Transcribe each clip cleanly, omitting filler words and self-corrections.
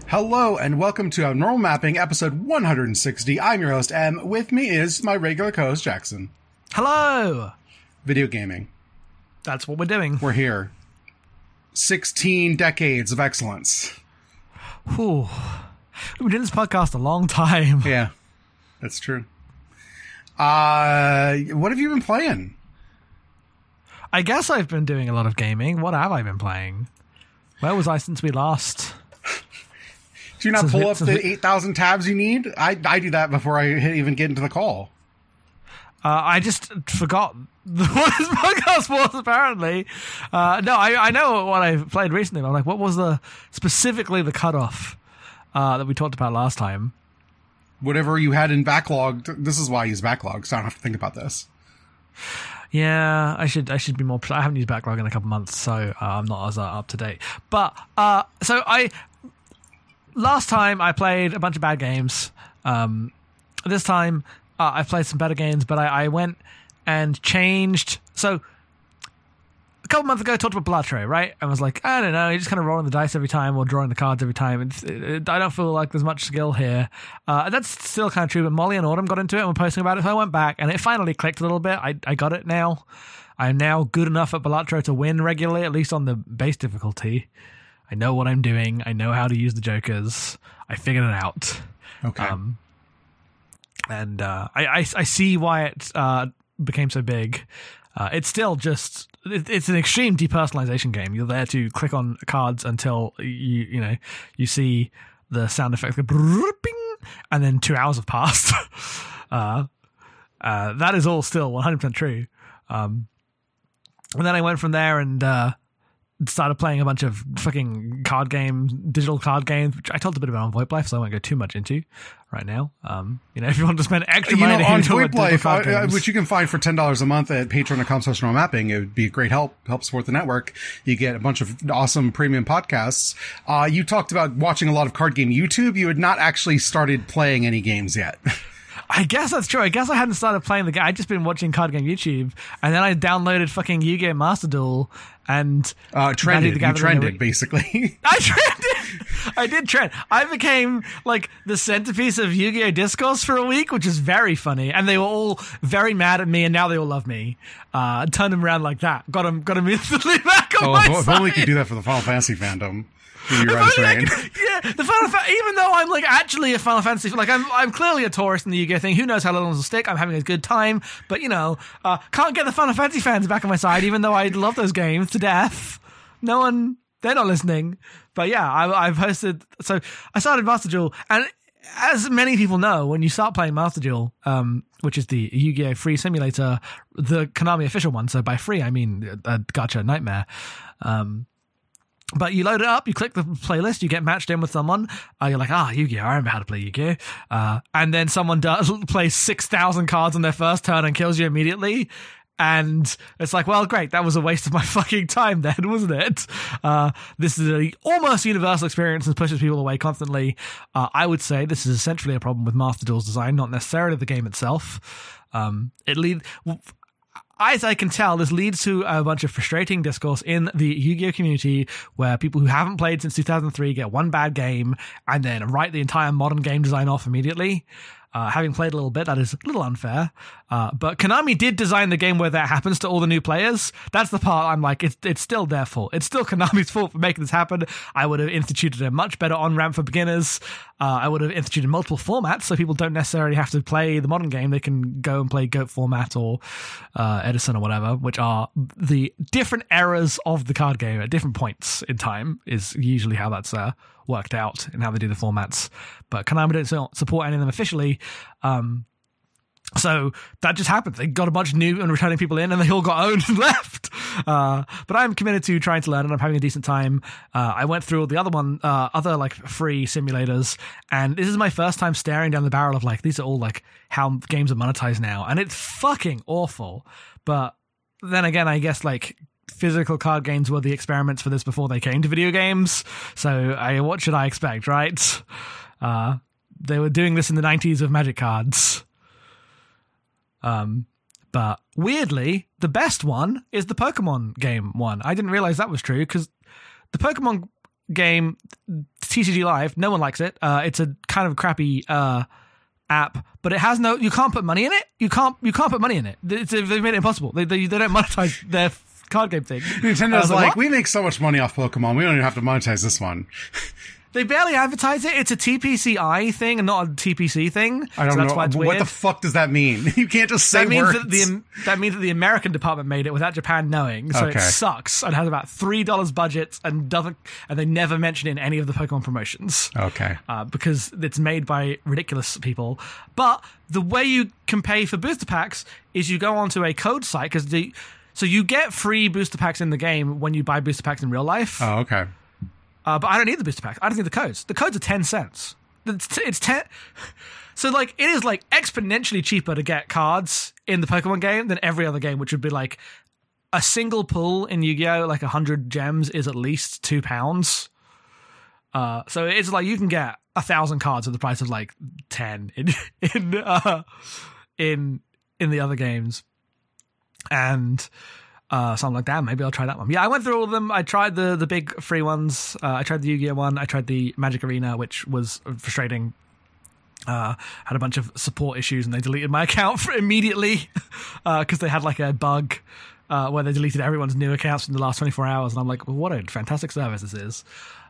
Hello and welcome to Abnormal Mapping, episode 160. I'm your host, M. With me is my regular co-host, Jackson. Hello! Video gaming. That's what we're doing. We're here. 16 decades of excellence. Whew. We've been doing this podcast a long time. Yeah, that's true. What have you been playing? I guess I've been doing a lot of gaming. What have I been playing? Where was I since we last? Do you not pull up the 8,000 tabs you need? I do that before I even get into the call. I just forgot what this podcast was, apparently. No, I know what I played recently. But I'm like, what was specifically the cutoff that we talked about last time? Whatever you had in backlog. This is why I use backlog, so I don't have to think about this. Yeah, I should be more. I haven't used backlog in a couple months, so I'm not as up to date. But last time I played a bunch of bad games. This time I've played some better games, but I went and changed. So a couple months ago I talked about Balatro, right? I was like, I don't know, you're just kind of rolling the dice every time or drawing the cards every time. I don't feel like there's much skill here. That's still kind of true, but Molly and Autumn got into it and were posting about it, so I went back and it finally clicked a little bit. I got it now. I'm now good enough at Balatro to win regularly, at least on the base difficulty. I know what I'm doing. I know how to use the jokers. I figured it out. Okay. And I see why it became so big. It's still just it's an extreme depersonalization game. You're there to click on cards until you see the sound effects go bing, and then 2 hours have passed. That is all still 100% true. And then I went from there and started playing a bunch of fucking card games, digital card games, which I talked a bit about on VoIP Life, so I won't go too much into right now. If you want to spend extra money on VoIP Life, which you can find for $10 a month at patreon.com/normalmapping, it would be a great help support the network. You get a bunch of awesome premium podcasts. You talked about watching a lot of card game YouTube. You had not actually started playing any games yet. I guess that's true. I guess I hadn't started playing the game. I'd just been watching card game YouTube, and then I downloaded fucking Yu-Gi-Oh! Master Duel and trended. You trended, basically. I trended. I did trend. I became like the centerpiece of Yu-Gi-Oh! Discourse for a week, which is very funny, and they were all very mad at me, and now they all love me. Turned them around like that. Got them instantly back on my side. If only we could do that for the Final Fantasy fandom. The Final Fantasy, even though I'm like actually a Final Fantasy, like I'm clearly a tourist in the Yu-Gi-Oh! Thing. Who knows how long this will stick? I'm having a good time, but can't get the Final Fantasy fans back on my side, even though I love those games to death. They're not listening. But yeah, I've hosted. So I started Master Duel, and as many people know, when you start playing Master Duel, which is the Yu-Gi-Oh! Free simulator, the Konami official one. So by free, I mean a gacha nightmare. But you load it up, you click the playlist, you get matched in with someone, you're like, Yu-Gi-Oh! I remember how to play Yu-Gi-Oh! And then someone plays 6,000 cards on their first turn and kills you immediately. And it's like, well, great, that was a waste of my fucking time then, wasn't it? This is an almost universal experience and pushes people away constantly. I would say this is essentially a problem with Master Duel's design, not necessarily the game itself. As I can tell, this leads to a bunch of frustrating discourse in the Yu-Gi-Oh! Community where people who haven't played since 2003 get one bad game and then write the entire modern game design off immediately. Having played a little bit, that is a little unfair. But Konami did design the game where that happens to all the new players. That's the part I'm like, it's still their fault. It's still Konami's fault for making this happen. I would have instituted a much better on-ramp for beginners. I would have instituted multiple formats so people don't necessarily have to play the modern game. They can go and play GOAT format or Edison or whatever, which are the different eras of the card game at different points in time is usually how that's worked out and how they do the formats. But Konami don't support any of them officially. So that just happened. They got a bunch of new and returning people in and they all got owned and left. But I'm committed to trying to learn and I'm having a decent time. I went through all the other like free simulators, and this is my first time staring down the barrel of like, these are all like how games are monetized now. And it's fucking awful. But then again, I guess like physical card games were the experiments for this before they came to video games. So what should I expect, right? They were doing this in the 90s with Magic cards. But weirdly, the best one is the Pokemon game one. I didn't realize that was true because the Pokemon game TCG Live. No one likes it. It's a kind of crappy app, but it has no. You can't put money in it. You can't put money in it. They've made it impossible. They don't monetize their card game thing. Nintendo's like, we make so much money off Pokemon. We don't even have to monetize this one. They barely advertise it. It's a TPCI thing and not a TPC thing. I don't know. That's why it's weird. What the fuck does that mean? You can't just say words. That means that the American department made it without Japan knowing. So It sucks and has about $3 budget and they never mention it in any of the Pokemon promotions. Okay. Because it's made by ridiculous people. But the way you can pay for booster packs is you go onto a code site so you get free booster packs in the game when you buy booster packs in real life. Oh, okay. But I don't need the booster packs. I don't need the codes. The codes are 10 cents. It's 10. So, like, it is, like, exponentially cheaper to get cards in the Pokemon game than every other game, which would be, like, a single pull in Yu-Gi-Oh!, like 100 gems is at least £2. So it's like you can get 1,000 cards at the price of, like, 10 in the other games. And... so I'm like, damn, maybe I'll try that one. Yeah, I went through all of them. I tried the big free ones. I tried the Yu-Gi-Oh! One. I tried the Magic Arena, which was frustrating. Had a bunch of support issues, and they deleted my account immediately because they had like a bug where they deleted everyone's new accounts in the last 24 hours. And I'm like, well, what a fantastic service this is.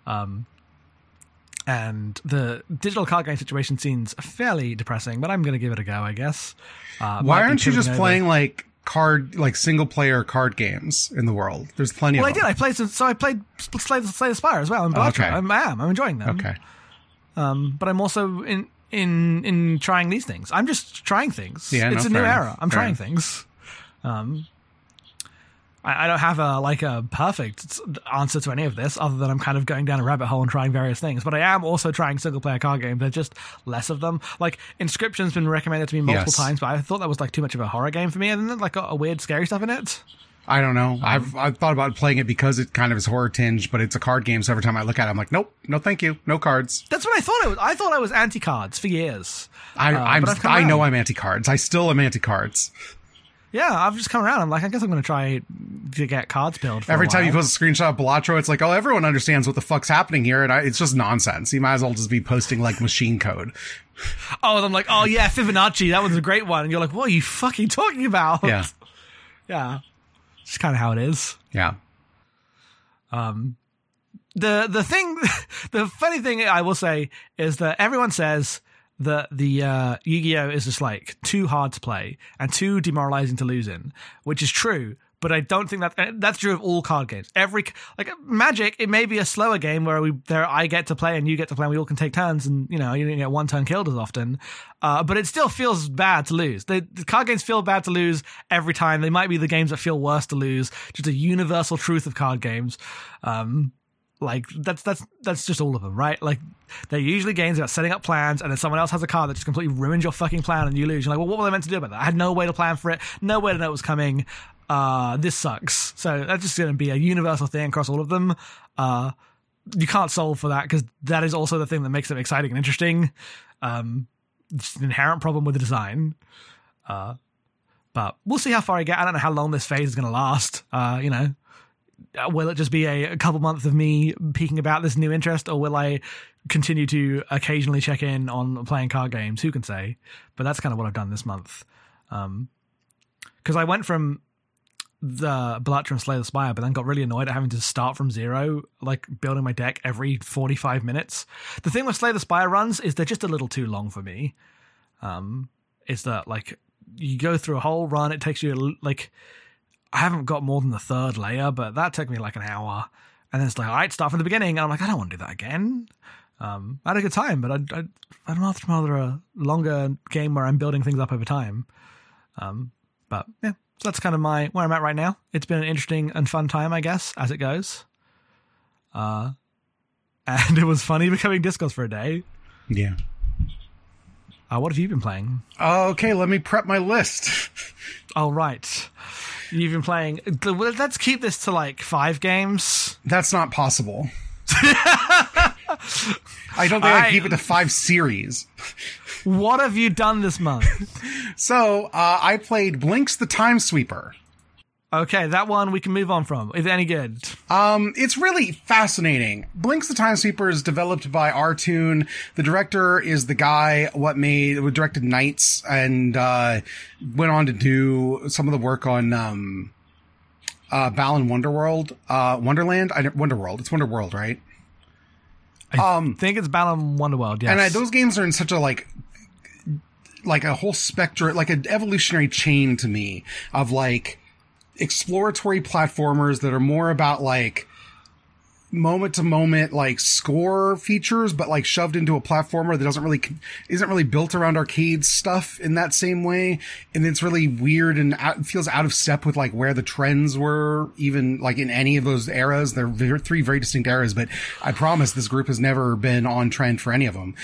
And the digital card game situation seems fairly depressing, but I'm going to give it a go, I guess. Why aren't you just playing like single player card games in the world? There's plenty of them. I played Slay the Spire as well. I'm enjoying them. Okay. But I'm also in trying these things. I'm just trying things. Yeah, it's a new era. I'm trying things. I don't have a perfect answer to any of this other than I'm kind of going down a rabbit hole and trying various things. But I am also trying single-player card games. There's just less of them. Like, Inscription's been recommended to me multiple times, but I thought that was like too much of a horror game for me. And then like got a weird scary stuff in it. I don't know. I've thought about playing it because it kind of is horror tinged, but it's a card game. So every time I look at it, I'm like, nope, no, thank you, no cards. That's what I thought it was. I thought I was anti-cards for years. I know I'm anti-cards. I still am anti-cards. Yeah, I've just come around. I'm like, I guess I'm going to try to get cards built. Every time you post a screenshot of Balatro, it's like, oh, everyone understands what the fuck's happening here, and it's just nonsense. You might as well just be posting like machine code. Oh, and I'm like, oh yeah, Fibonacci, that was a great one. And you're like, what are you fucking talking about? Yeah. Yeah. It's kind of how it is. Yeah. The funny thing I will say is that everyone says that the Yu-Gi-Oh! Is just like too hard to play and too demoralizing to lose in, which is true. But I don't think that's true of all card games. Like Magic, it may be a slower game where I get to play and you get to play and we all can take turns and, you know, you don't get one turn killed as often. But it still feels bad to lose. The card games feel bad to lose every time. They might be the games that feel worse to lose. Just a universal truth of card games. Like that's just all of them, right? Like they're usually games about setting up plans, and then someone else has a card that just completely ruins your fucking plan, and you lose. You're like, well, what were they meant to do about that? I had no way to plan for it, no way to know it was coming. This sucks. So that's just going to be a universal thing across all of them. You can't solve for that because that is also the thing that makes them exciting and interesting. It's an inherent problem with the design. But we'll see how far I get. I don't know how long this phase is going to last. You know. Will it just be a couple months of me peeking about this new interest, or will I continue to occasionally check in on playing card games? Who can say? But that's kind of what I've done this month. Because I went from the Balatro and Slay the Spire, but then got really annoyed at having to start from zero, like building my deck every 45 minutes. The thing with Slay the Spire runs is they're just a little too long for me. Is that like you go through a whole run, it takes you like... I haven't got more than the third layer, but that took me like an hour. And then it's like, all right, start from the beginning. And I'm like, I don't want to do that again. I had a good time, but I'd rather a longer game where I'm building things up over time. But yeah, so that's kind of where I'm at right now. It's been an interesting and fun time, I guess, as it goes. And it was funny becoming Discos for a day. Yeah. What have you been playing? Okay, let me prep my list. Oh, right. You've been playing... Let's keep this to like 5 games. That's not possible. I don't think I can keep it to 5 series. What have you done this month? So, I played Blinx the Time Sweeper. Okay, that one we can move on from. Is it any good? It's really fascinating. Blinx the Time Sweeper is developed by Artoon. The director is the guy who directed Knights and went on to do some of the work on Balan Wonderworld, Wonderworld. It's Wonderworld, right? I think it's Balan Wonderworld. Yes, and those games are in such a like a whole spectrum, like an evolutionary chain to me of like exploratory platformers that are more about like moment to moment like score features, but like shoved into a platformer that isn't really built around arcade stuff in that same way. And it's really weird and feels out of step with like where the trends were, even like in any of those eras. They're three very distinct eras, but I promise this group has never been on trend for any of them.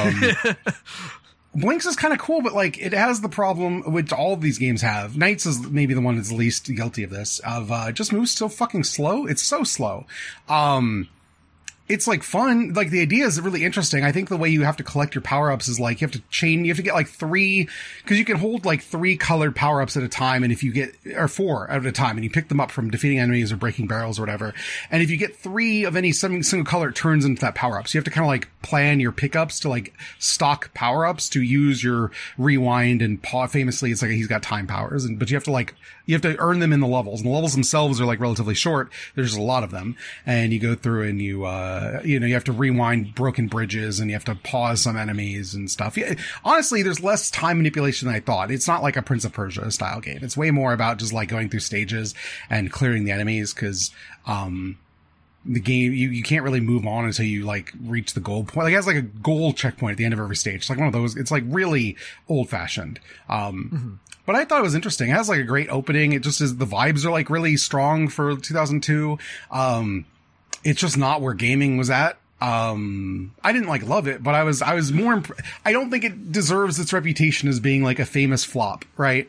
Blinx is kind of cool, but like it has the problem which all of these games have. Knights is maybe the one that's least guilty of this, just moves so fucking slow. It's so slow. It's like fun. Like the idea is really interesting. I think the way you have to collect your power-ups is like you have to get like 3, because you can hold like 3 colored power-ups at a time, and if you get, or 4 at a time, and you pick them up from defeating enemies or breaking barrels or whatever. And if you get 3 of any single color, it turns into that power-up. So you have to kind of like plan your pickups to like stock power-ups to use your rewind and famously it's like he's got time powers, but you have to earn them in the levels, and the levels themselves are like relatively short. There's a lot of them, and you go through and you have to rewind broken bridges, and you have to pause some enemies and stuff. Yeah, honestly, there's less time manipulation than I thought. It's not like a Prince of Persia style game. It's way more about just like going through stages and clearing the enemies, because the game, you can't really move on until you like reach the goal point. Like it has like a goal checkpoint at the end of every stage. It's like one of those, it's like really old fashioned. But I thought it was interesting. It has like a great opening. It just is, the vibes are like really strong for 2002. It's just not where gaming was at. I didn't like love it, but I was more, I don't think it deserves its reputation as being like a famous flop, right?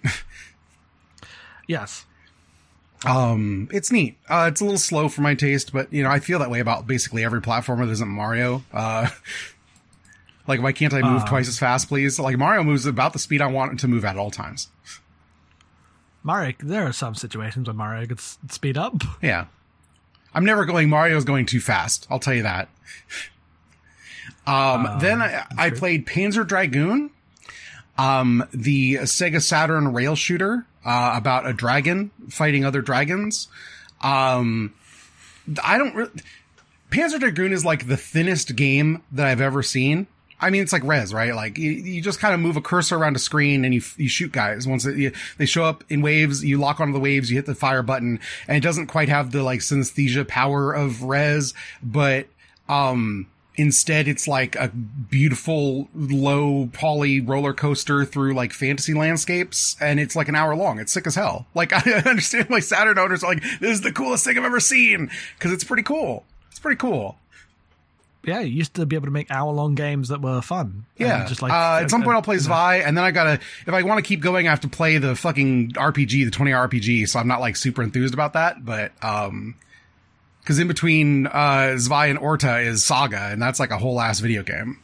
Yes. It's neat. It's a little slow for my taste, but I feel that way about basically every platformer that isn't Mario. Like, why can't I move twice as fast, please? Like, Mario moves about the speed I want it to move at all times. Mario, there are some situations when Mario gets speed up. Yeah. I'm never going, Mario's going too fast. I'll tell you that. Then I played Panzer Dragoon, the Sega Saturn rail shooter, about a dragon fighting other dragons. Panzer Dragoon is like the thinnest game that I've ever seen. I mean, it's like Rez, right? Like you just kind of move a cursor around a screen and you shoot guys. Once they show up in waves, you lock onto the waves, you hit the fire button, and it doesn't quite have the like synesthesia power of Rez, but instead it's like a beautiful low poly roller coaster through like fantasy landscapes, and it's like an hour long. It's sick as hell. Like I understand why Saturn owners are like, this is the coolest thing I've ever seen, because it's pretty cool. It's pretty cool. Yeah, you used to be able to make hour-long games that were fun. Yeah. Just like, at some point I'll play Zwei, and then if I want to keep going, I have to play the fucking RPG, the 20-hour RPG, so I'm not like super enthused about that, but, because in between, Zwei and Orta is Saga, and that's like a whole ass video game.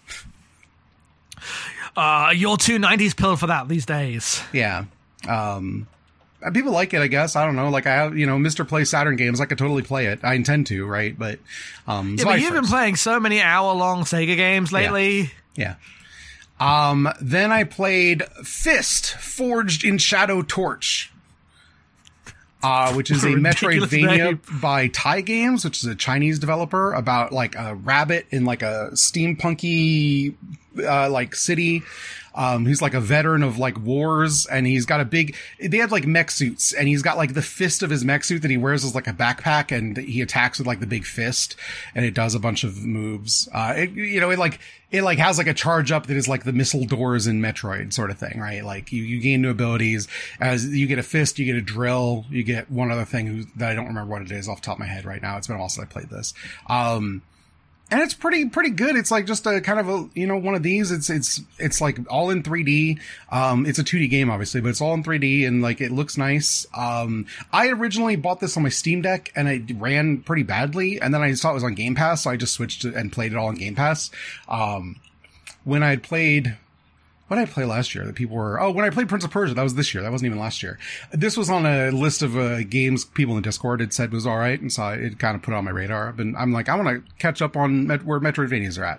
You're too 90s pill for that these days. Yeah. People like it, I guess. I don't know. Like I have, Mr. Play Saturn games. I could totally play it. I intend to, right? But, but you've been playing so many hour-long Sega games lately. Yeah. Then I played Fist, Forged in Shadow Torch, which is a Metroidvania by Tai Games, which is a Chinese developer, about like a rabbit in like a steampunky, like city. Who's like a veteran of like wars, and he's got they have like mech suits, and he's got like the fist of his mech suit that he wears as like a backpack, and he attacks with like the big fist, and it does a bunch of moves. It has like a charge up that is like the missile doors in Metroid sort of thing, right? Like you gain new abilities as you get a fist, you get a drill, you get one other thing that I don't remember what it is off the top of my head right now. It's been a while since I played this. And it's pretty good. It's like just a kind of a, one of these. It's like all in 3D. It's a 2D game, obviously, but it's all in 3D, and like it looks nice. I originally bought this on my Steam Deck, and it ran pretty badly, and then I saw it was on Game Pass, so I just switched it and played it all on Game Pass. When I played what did I play last year that people were, when I played Prince of Persia, that was this year. That wasn't even last year. This was on a list of games people in the Discord had said was all right. And so it kind of put it on my radar. I'm like, I want to catch up on where Metroidvanias are at.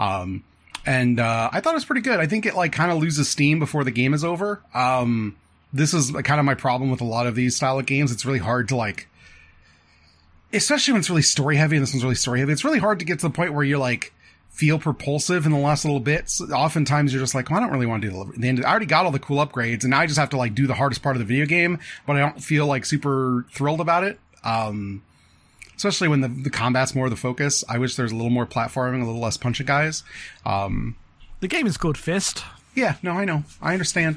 And I thought it was pretty good. I think it like kind of loses steam before the game is over. This is kind of my problem with a lot of these style of games. It's really hard to like, especially when it's really story heavy, and this one's really story heavy. It's really hard to get to the point where you're like, feel propulsive in the last little bits. Oftentimes you're just like, well, I don't really want to do the end. I already got all the cool upgrades, and now I just have to like do the hardest part of the video game, but I don't feel like super thrilled about it. Especially when the combat's more the focus. I wish there's a little more platforming, a little less punch at guys. The game is called Fist. Yeah, no, I know. I understand.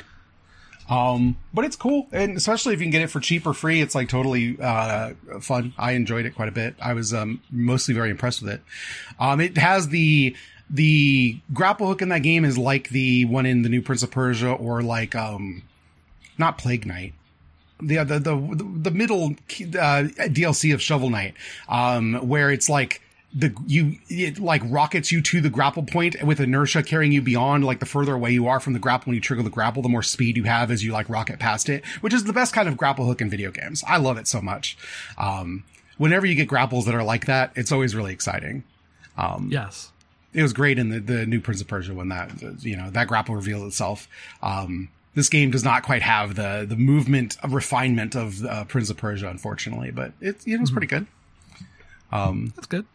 But it's cool. And especially if you can get it for cheap or free, it's like totally, fun. I enjoyed it quite a bit. I was, mostly very impressed with it. It has the grapple hook in that game is like the one in the new Prince of Persia, or like, not Plague Knight. The middle, DLC of Shovel Knight, where it's like, it like rockets you to the grapple point with inertia carrying you beyond, like the further away you are from the grapple. When you trigger the grapple, the more speed you have as you like rocket past it, which is the best kind of grapple hook in video games. I love it so much. Whenever you get grapples that are like that, it's always really exciting. Yes. It was great in the new Prince of Persia when that, that grapple reveals itself. This game does not quite have the movement refinement of Prince of Persia, unfortunately, but it's pretty good. That's good.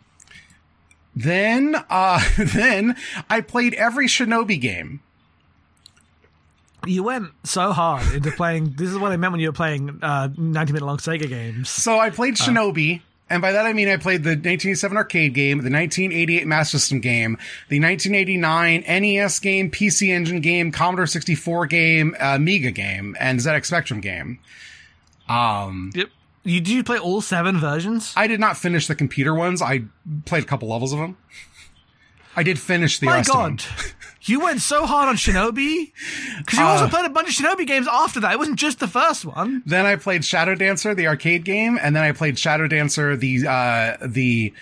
Then I played every Shinobi game. You went so hard into playing. This is what I meant when you were playing 90-minute long Sega games. So I played Shinobi, and by that I mean I played the 1987 arcade game, the 1988 Master System game, the 1989 NES game, PC Engine game, Commodore 64 game, Amiga game, and ZX Spectrum game. Yep. Did you play all 7 versions? I did not finish the computer ones. I played a couple levels of them. I did finish the rest of them. You went so hard on Shinobi? Because you also played a bunch of Shinobi games after that. It wasn't just the first one. Then I played Shadow Dancer, the arcade game, and then I played Shadow Dancer, the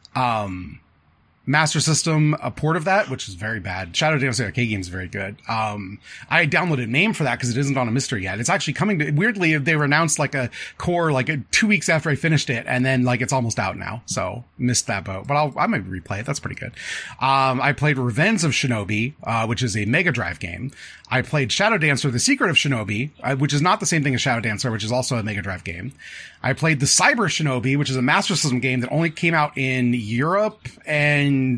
Master System, a port of that, which is very bad. Shadow Dancer arcade game is very good. I downloaded MAME for that because it isn't on a mystery yet. It's actually coming to, weirdly, they were announced like a core, 2 weeks after I finished it, and then like it's almost out now. So missed that boat, but I might replay it. That's pretty good. I played Revenge of Shinobi, which is a Mega Drive game. I played Shadow Dancer, The Secret of Shinobi, which is not the same thing as Shadow Dancer, which is also a Mega Drive game. I played the Cyber Shinobi, which is a Master System game that only came out in Europe and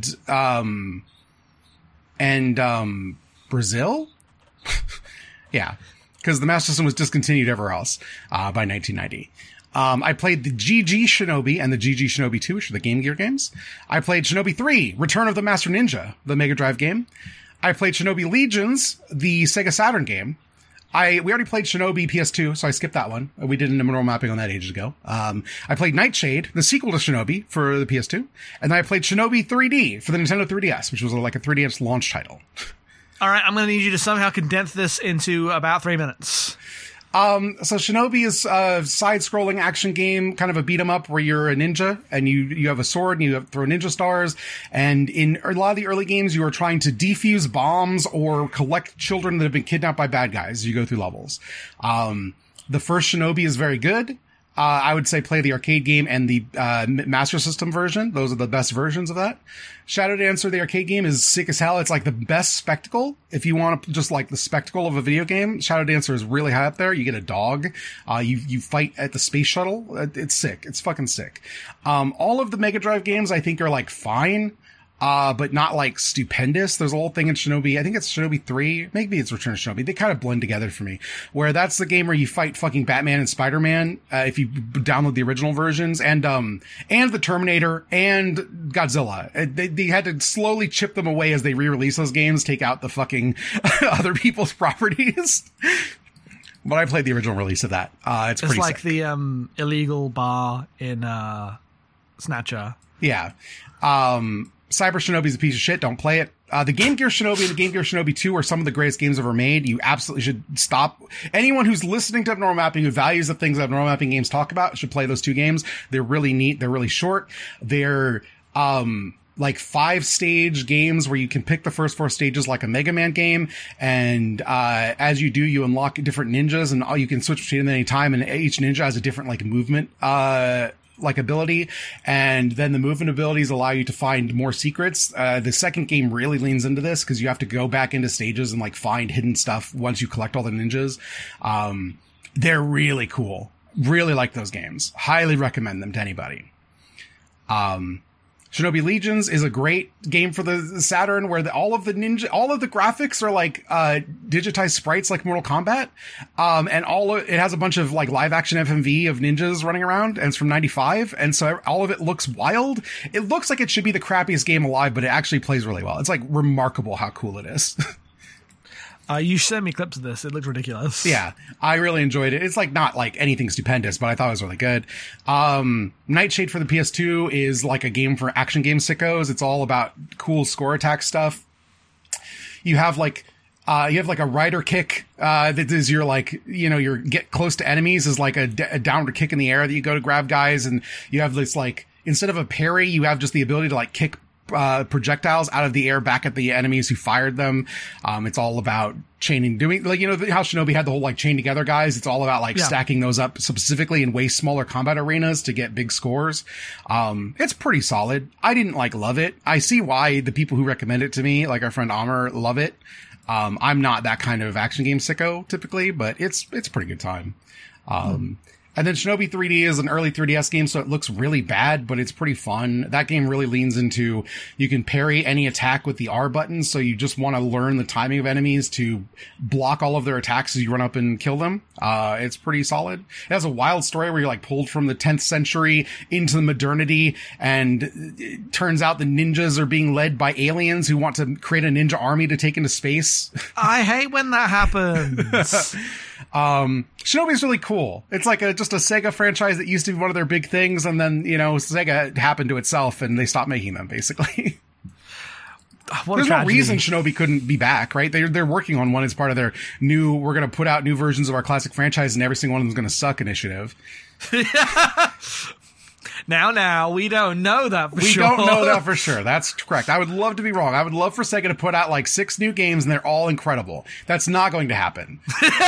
Brazil. Yeah, because the Master System was discontinued everywhere else by 1990. I played the GG Shinobi and the GG Shinobi 2, which are the Game Gear games. I played Shinobi 3, Return of the Master Ninja, the Mega Drive game. I played Shinobi Legions, the Sega Saturn game. We already played Shinobi PS2, so I skipped that one. We did a neural mapping on that ages ago. I played Nightshade, the sequel to Shinobi, for the PS2. And then I played Shinobi 3D for the Nintendo 3DS, which was like a 3DS launch title. All right, I'm going to need you to somehow condense this into about 3 minutes. So Shinobi is a side-scrolling action game, kind of a beat-em-up where you're a ninja and you have a sword and you throw ninja stars. And in a lot of the early games, you are trying to defuse bombs or collect children that have been kidnapped by bad guys as you go through levels. The first Shinobi is very good. I would say play the arcade game and the Master System version. Those are the best versions of that. Shadow Dancer, the arcade game, is sick as hell. It's like the best spectacle. If you want to just like the spectacle of a video game, Shadow Dancer is really high up there. You get a dog. You fight at the space shuttle. It's sick. It's fucking sick. All of the Mega Drive games I think are like fine. But not like stupendous. There's a whole thing in Shinobi. I think it's Shinobi 3. Maybe it's Return of Shinobi. They kind of blend together for me. Where that's the game where you fight fucking Batman and Spider-Man, if you download the original versions, and the Terminator and Godzilla. They had to slowly chip them away as they re-release those games, take out the fucking other people's properties. But I played the original release of that. It's pretty like sick. The illegal bar in Snatcher. Yeah. Cyber Shinobi is a piece of shit. Don't play it. The Game Gear Shinobi and the Game Gear Shinobi 2 are some of the greatest games ever made. You absolutely should stop. Anyone who's listening to Abnormal Mapping, who values the things that Abnormal Mapping games talk about, should play those two games. They're really neat. They're really short. They're, like 5-stage games where you can pick the first 4 stages like a Mega Man game. And, as you do, you unlock different ninjas and you can switch between them at any time. And each ninja has a different like movement, like ability, and then the movement abilities allow you to find more secrets. The second game really leans into this because you have to go back into stages and like find hidden stuff once you collect all the ninjas. They're really cool. Really like those games. Highly recommend them to anybody. Shinobi Legions is a great game for the Saturn where all of the graphics are like, digitized sprites like Mortal Kombat. And it has a bunch of like live action FMV of ninjas running around, and it's from 95. And so all of it looks wild. It looks like it should be the crappiest game alive, but it actually plays really well. It's like remarkable how cool it is. You sent me clips of this. It looked ridiculous. Yeah, I really enjoyed it. It's like not like anything stupendous, but I thought it was really good. Nightshade for the PS2 is like a game for action game sickos. It's all about cool score attack stuff. You have like a rider kick, that is your like, your get close to enemies is like a downward kick in the air that you go to grab guys. And you have this like, instead of a parry, you have just the ability to like kick projectiles out of the air back at the enemies who fired them. It's all about doing like, how Shinobi had the whole like chain together guys. It's all about like stacking those up specifically in way smaller combat arenas to get big scores. It's pretty solid. I didn't like love it. I see why the people who recommend it to me, like our friend Amr, love it. I'm not that kind of action game sicko typically, but it's a pretty good time. And then Shinobi 3D is an early 3DS game, so it looks really bad, but it's pretty fun. That game really leans into, you can parry any attack with the R button, so you just want to learn the timing of enemies to block all of their attacks as you run up and kill them. It's pretty solid. It has a wild story where you're like pulled from the 10th century into the modernity, and it turns out the ninjas are being led by aliens who want to create a ninja army to take into space. I hate when that happens. Shinobi's really cool. It's like just a Sega franchise that used to be one of their big things, and then, Sega happened to itself and they stopped making them, basically. There's no reason Shinobi couldn't be back, right? They're working on one as part of their we're going to put out new versions of our classic franchise and every single one of them is going to suck initiative. Now, we don't know that for sure. We don't know that for sure. That's correct. I would love to be wrong. I would love for Sega to put out like 6 new games and they're all incredible. That's not going to happen.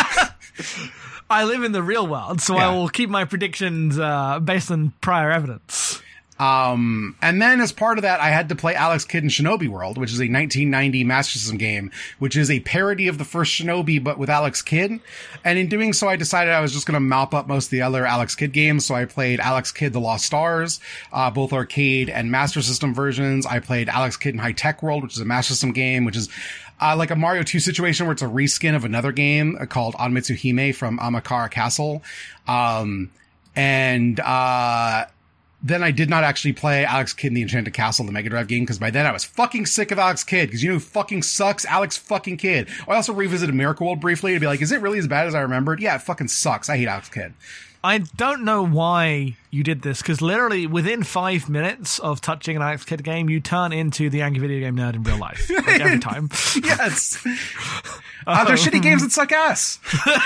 I live in the real world, so I will keep my predictions based on prior evidence. And then as part of that, I had to play Alex Kidd in Shinobi World, which is a 1990 Master System game, which is a parody of the first Shinobi, but with Alex Kidd. And in doing so, I decided I was just going to mop up most of the other Alex Kidd games. So I played Alex Kidd The Lost Stars, both arcade and Master System versions. I played Alex Kidd in High Tech World, which is a Master System game, which is like a Mario 2 situation where it's a reskin of another game called Onmitsu Hime from Amakara Castle. Then I did not actually play Alex Kidd in the Enchanted Castle, the Mega Drive game, because by then I was fucking sick of Alex Kidd, because you know who fucking sucks? Alex fucking Kidd. I also revisited Miracle World briefly to be like, is it really as bad as I remembered? Yeah, it fucking sucks. I hate Alex Kidd. I don't know why you did this, because literally within 5 minutes of touching an Alex Kidd game, you turn into the angry video game nerd in real life. Like every time. Yes. They're shitty games that suck ass.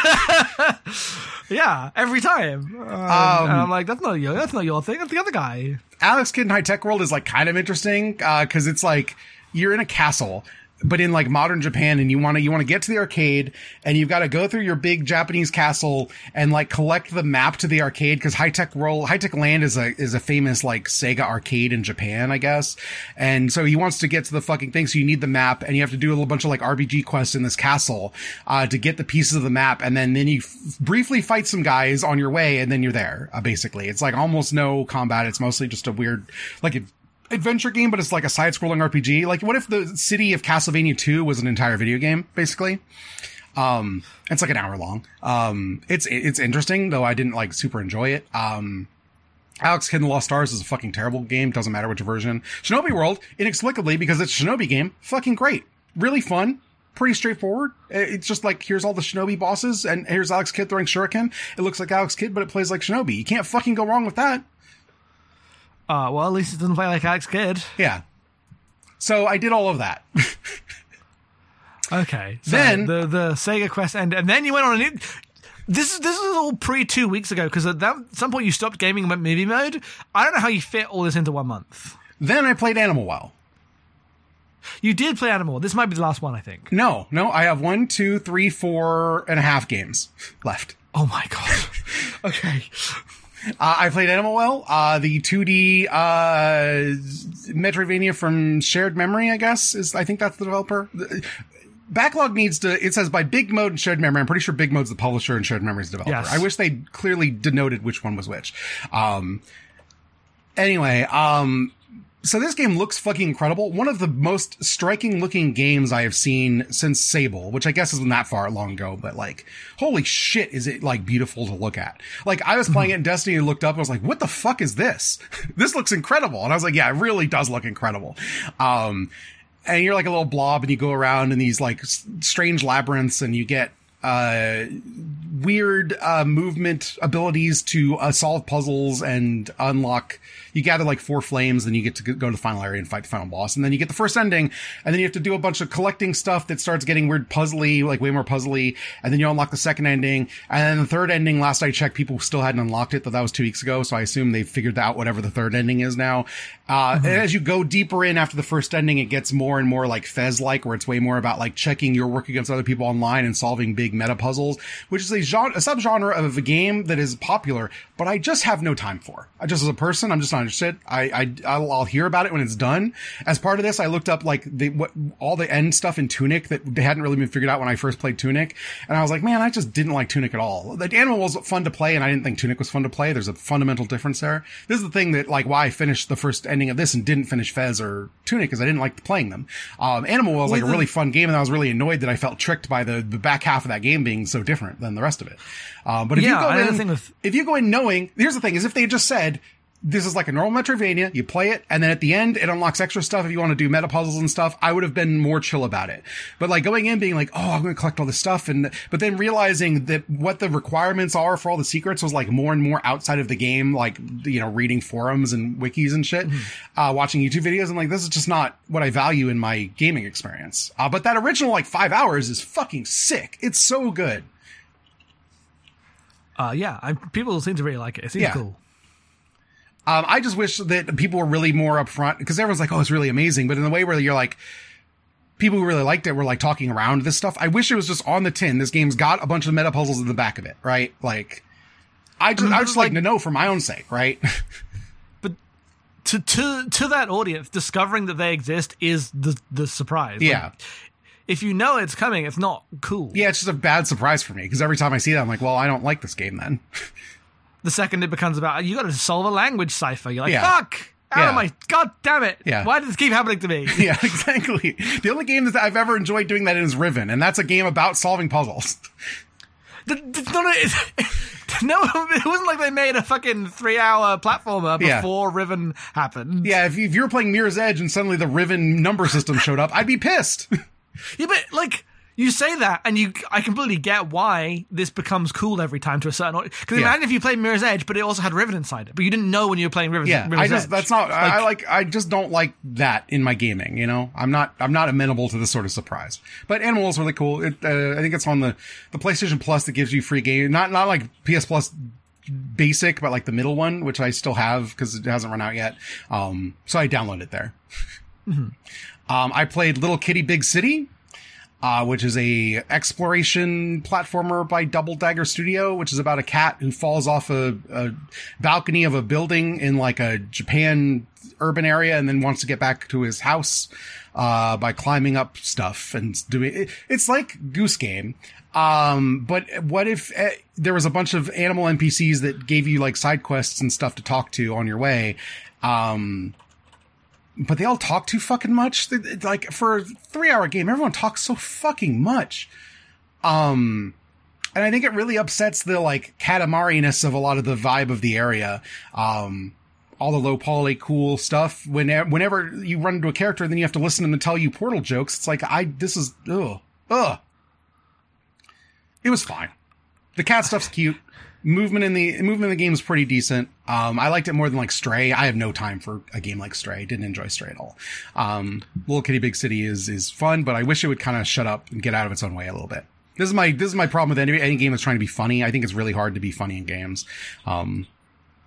Yeah, every time. And I'm like, that's not your thing. That's the other guy. Alex Kidd in High Tech World is like kind of interesting, because it's like you're in a castle, but in like modern Japan, and you want to get to the arcade, and you've got to go through your big Japanese castle and like collect the map to the arcade, because High Tech Land is a famous like Sega arcade in Japan, I guess. And so he wants to get to the fucking thing, so you need the map, and you have to do a little bunch of like RPG quests in this castle to get the pieces of the map, and then you briefly fight some guys on your way, and then you're there. Basically, it's like almost no combat. It's mostly just a weird like adventure game, but it's like a side-scrolling RPG. Like, what if the city of Castlevania 2 was an entire video game, basically? It's like an hour long. It's interesting, though I didn't like super enjoy it. Alex Kidd in the Lost Stars is a fucking terrible game. Doesn't matter which version. Shinobi World, inexplicably, because it's a Shinobi game, fucking great. Really fun. Pretty straightforward. It's just like, here's all the Shinobi bosses, and here's Alex Kidd throwing shuriken. It looks like Alex Kidd, but it plays like Shinobi. You can't fucking go wrong with that. Well, at least it doesn't play like Alex Kidd. Yeah. So I did all of that. Okay. So then the Sega Quest ended, and then you went on a new. This is all pre 2 weeks ago, because at some point you stopped gaming and went movie mode. I don't know how you fit all this into 1 month. Then I played Animal Well. You did play Animal Well. This might be the last one, I think. No, I have 1, 2, 3, 4.5 games left. Oh my god. Okay. I played Animal Well, the 2D Metroidvania from Shared Memory, I guess. I think that's the developer. Backlog needs to, it says by Big Mode and Shared Memory. I'm pretty sure Big Mode's the publisher and Shared Memory's the developer. Yes. I wish they clearly denoted which one was which. Anyway, so this game looks fucking incredible. One of the most striking looking games I have seen since Sable, which I guess isn't that far long ago, but like, holy shit, is it like beautiful to look at. Like, I was playing it in Destiny and looked up and I was like, what the fuck is this? This looks incredible. And I was like, yeah, it really does look incredible. And you're like a little blob and you go around in these like strange labyrinths and you get weird movement abilities to solve puzzles and unlock. You gather like 4 flames, then you get to go to the final area and fight the final boss. And then you get the first ending, and then you have to do a bunch of collecting stuff that starts getting weird puzzly, like way more puzzly. And then you unlock the second ending. And then the third ending, last I checked, people still hadn't unlocked it, though that was 2 weeks ago. So I assume they've figured out whatever the third ending is now. And as you go deeper in after the first ending, it gets more and more like Fez-like, where it's way more about like checking your work against other people online and solving big meta puzzles, which is a subgenre of a game that is popular, but I just have no time for. I just, as a person, I'm just not interested. I'll hear about it when it's done. As part of this, I looked up like all the end stuff in Tunic that hadn't really been figured out when I first played Tunic, and I was like, man, I just didn't like Tunic at all. The Animal was fun to play, and I didn't think Tunic was fun to play. There's a fundamental difference there. This is the thing that like why I finished the first ending of this and didn't finish Fez or Tunic, because I didn't like playing them. Animal was like a really fun game, and I was really annoyed that I felt tricked by the back half of that game being so different than the rest of it. But if you go in knowing, here's the thing, is if they had just said, this is like a normal Metroidvania, you play it, and then at the end, it unlocks extra stuff if you want to do meta puzzles and stuff, I would have been more chill about it. But like going in being like, oh, I'm going to collect all this stuff, but then realizing that what the requirements are for all the secrets was like more and more outside of the game, like, you know, reading forums and wikis and shit, watching YouTube videos, and like, this is just not what I value in my gaming experience. But that original like 5 hours is fucking sick. It's so good. People seem to really like it. It seems cool. I just wish that people were really more upfront, because everyone's like, oh, it's really amazing. But in the way where you're like, people who really liked it were like talking around this stuff. I wish it was just on the tin. This game's got a bunch of meta puzzles in the back of it, right? Like, I just like to know for my own sake, right? But to that audience, discovering that they exist is the surprise. Yeah. Like, if you know it's coming, it's not cool. Yeah, it's just a bad surprise for me, because every time I see that, I'm like, well, I don't like this game then. The second it becomes about, you got to solve a language cipher. You're like, fuck! Out of my, god damn it! Yeah. Why does this keep happening to me? Yeah, exactly. The only game that I've ever enjoyed doing that in is Riven, and that's a game about solving puzzles. It wasn't like they made a fucking 3-hour platformer before Riven happened. Yeah, if you were playing Mirror's Edge and suddenly the Riven number system showed up, I'd be pissed. Yeah, but like, you say that, and I completely get why this becomes cool every time to a certain audience. Because imagine if you played Mirror's Edge, but it also had Riven inside it, but you didn't know when you were playing Mirror's Edge. That's not, I just don't like that in my gaming, you know? I'm not amenable to this sort of surprise. But Animal is really cool. I think it's on the PlayStation Plus that gives you free game, not like PS Plus basic, but like the middle one, which I still have because it hasn't run out yet. So I downloaded it there. I played Little Kitty Big City, which is a exploration platformer by Double Dagger Studio, which is about a cat who falls off a balcony of a building in like a Japan urban area and then wants to get back to his house by climbing up stuff and doing it. It's like Goose Game. But what if there was a bunch of animal NPCs that gave you like side quests and stuff to talk to on your way? But they all talk too fucking much. Like, for a 3-hour game, everyone talks so fucking much. And I think it really upsets the, like, Katamari-ness of a lot of the vibe of the area. All the low poly cool stuff. Whenever you run into a character, then you have to listen to them tell you Portal jokes. It's like, ugh. It was fine. The cat stuff's cute. Movement in the game is pretty decent. I liked it more than like Stray. I have no time for a game like Stray. Didn't enjoy Stray at all. Little Kitty Big City is fun, but I wish it would kind of shut up and get out of its own way a little bit. This is my problem with any game that's trying to be funny. I think it's really hard to be funny in games. And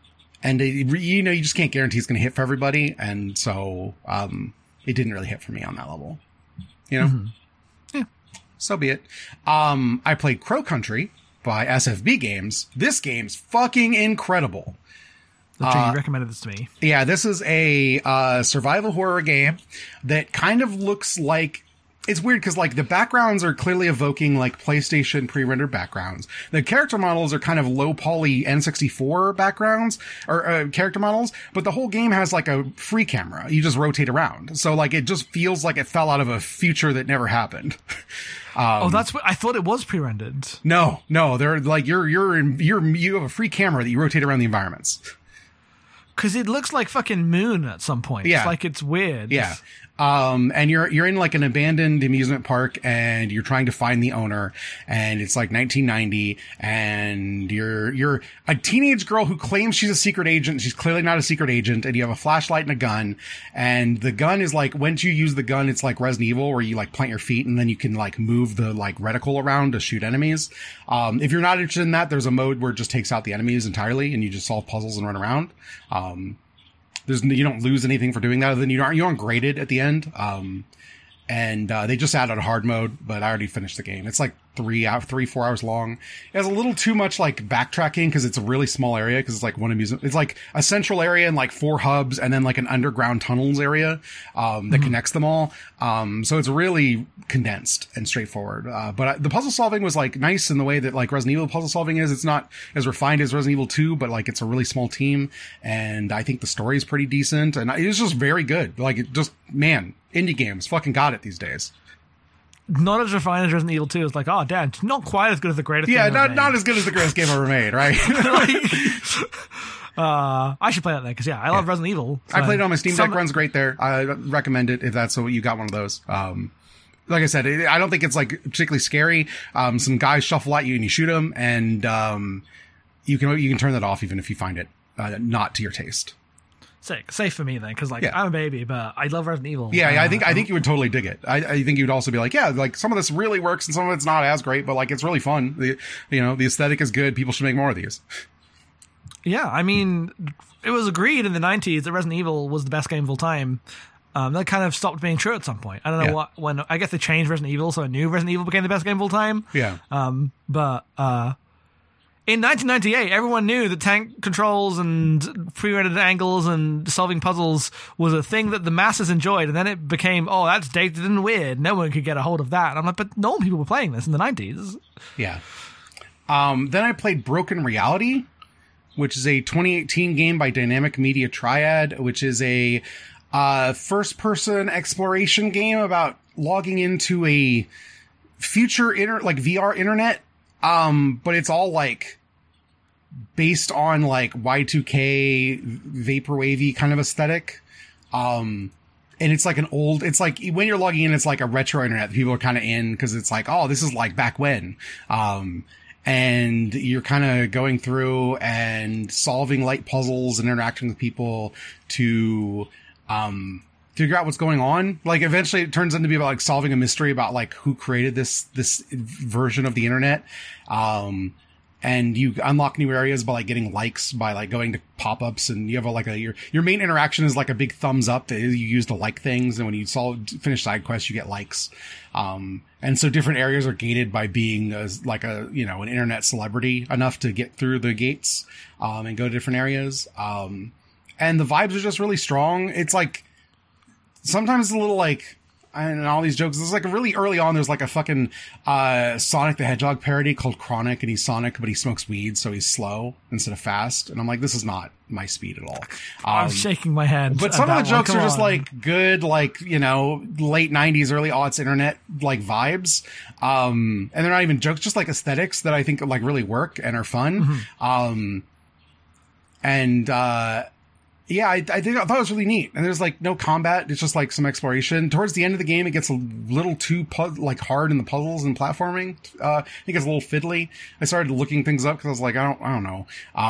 And you know, you just can't guarantee it's going to hit for everybody, and so it didn't really hit for me on that level. You know, Yeah. So be it. I played Crow Country by SFB Games. This game's fucking incredible. You recommended this to me. Yeah, this is a survival horror game that kind of looks like, it's weird because like the backgrounds are clearly evoking like PlayStation pre-rendered backgrounds. The character models are kind of low poly N64 backgrounds or character models, but the whole game has like a free camera. You just rotate around. So like it just feels like it fell out of a future that never happened. That's what I thought it was pre-rendered. No, they're like you have a free camera that you rotate around the environments. Because it looks like fucking Moon at some point. Yeah. It's like it's weird. Yeah. And you're in like an abandoned amusement park and you're trying to find the owner, and it's like 1990, and you're a teenage girl who claims she's a secret agent. She's clearly not a secret agent, and you have a flashlight and a gun, and the gun is like, once you use the gun, it's like Resident Evil where you like plant your feet and then you can like move the like reticle around to shoot enemies. If you're not interested in that, there's a mode where it just takes out the enemies entirely and you just solve puzzles and run around. You don't lose anything for doing that, other than you aren't graded at the end. And they just added a hard mode, but I already finished the game. It's like 4 hours long. It has a little too much like backtracking because it's a really small area, because it's like one amusement. It's like a central area and like 4 hubs, and then like an underground tunnels area that connects them all. So it's really condensed and straightforward. But the puzzle solving was like nice in the way that like Resident Evil puzzle solving is. It's not as refined as Resident Evil 2, but like it's a really small team, and I think the story is pretty decent, and it was just very good. Like it just, man, indie games fucking got it these days. Not as refined as Resident Evil 2. It's like, oh, damn, it's not quite as good as the greatest game ever made. Not as good as the greatest game ever made, right? I should play that then, because, I love Resident Evil. So I played it on my Steam Deck. Runs great there. I recommend it if that's what you got one of those. Like I said, I don't think it's like particularly scary. Some guys shuffle at you and you shoot them, and you can turn that off even if you find it not to your taste. Sick. Safe for me then, because I'm a baby, but I love Resident Evil. Yeah, I think you would totally dig it. I think you'd also be like, yeah, like some of this really works and some of it's not as great, but like it's really fun. The aesthetic is good. People should make more of these. Yeah, I mean, it was agreed in the 90s that Resident Evil was the best game of all time. That kind of stopped being true at some point. I don't know when I guess they changed Resident Evil, so I knew Resident Evil became the best game of all time. Yeah. But in 1998, everyone knew that tank controls and pre-rendered angles and solving puzzles was a thing that the masses enjoyed, and then it became, oh, that's dated and weird. No one could get a hold of that. And I'm like, but normal people were playing this in the 90s. Yeah. Then I played Broken Reality, which is a 2018 game by Dynamic Media Triad, which is a first-person exploration game about logging into a future VR internet. But it's all like based on like Y2K vaporwavy kind of aesthetic. And it's like it's like when you're logging in, it's like a retro internet that people are kind of in, because it's like, oh, this is like back when. And you're kind of going through and solving light puzzles and interacting with people to, figure out what's going on. Like eventually it turns into be about like solving a mystery about like who created this version of the internet. And you unlock new areas by like getting likes by like going to pop-ups, and you have your main interaction is like a big thumbs up that you use to like things. And when you finish side quests, you get likes. And so different areas are gated by being an internet celebrity enough to get through the gates, and go to different areas. And the vibes are just really strong. It's like, sometimes it's a little like, and all these jokes, it's like really early on, there's like a fucking Sonic the Hedgehog parody called Chronic, and he's Sonic, but he smokes weed, so he's slow instead of fast. And I'm like, this is not my speed at all. I'm shaking my head. But some of the jokes are just like good, like, late 90s, early aughts internet like vibes. And they're not even jokes, just like aesthetics that I think like really work and are fun. Mm-hmm. Yeah, I thought it was really neat. And there's like no combat. It's just like some exploration. Towards the end of the game, it gets a little too hard in the puzzles and platforming. It gets a little fiddly. I started looking things up because I was like, I don't know.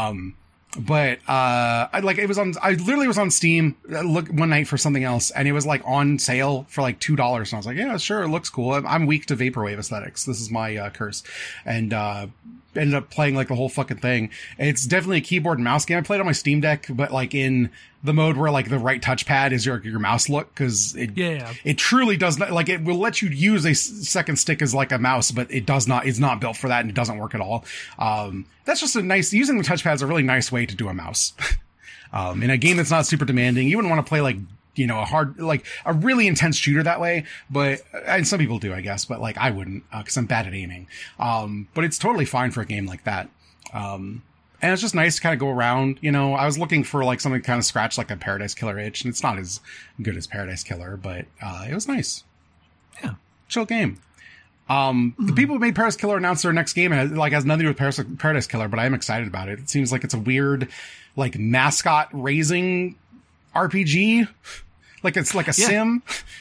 I literally was on Steam, look one night for something else, and it was like on sale for like $2. And I was like, yeah, sure, it looks cool. I'm weak to vaporwave aesthetics. This is my curse. And ended up playing like the whole fucking thing. It's definitely a keyboard and mouse game. I played on my Steam Deck, but like in the mode where like the right touchpad is your mouse look, because it truly does not, like, it will let you use a second stick as like a mouse, but it's not built for that, and it doesn't work at all. That's just using the touchpad is a really nice way to do a mouse. In a game that's not super demanding, you wouldn't want to play like, you know, a really intense shooter that way, and some people do, I guess, but like I wouldn't, cause I'm bad at aiming. But it's totally fine for a game like that. And it's just nice to kind of go around, you know. I was looking for like something to kind of scratch like a Paradise Killer itch, and it's not as good as Paradise Killer, but, it was nice. Yeah. Chill game. The people who made Paradise Killer announced their next game, and it like has nothing to do with Paradise Killer, but I am excited about it. It seems like it's a weird, like, mascot raising RPG. Like it's like a sim.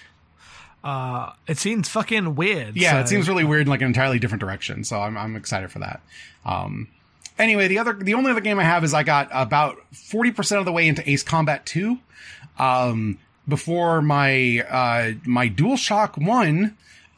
It seems fucking weird. Yeah, it seems really weird in like an entirely different direction. So I'm excited for that. Anyway, the only other game I have is I got about 40% of the way into Ace Combat 2. Before my DualShock 1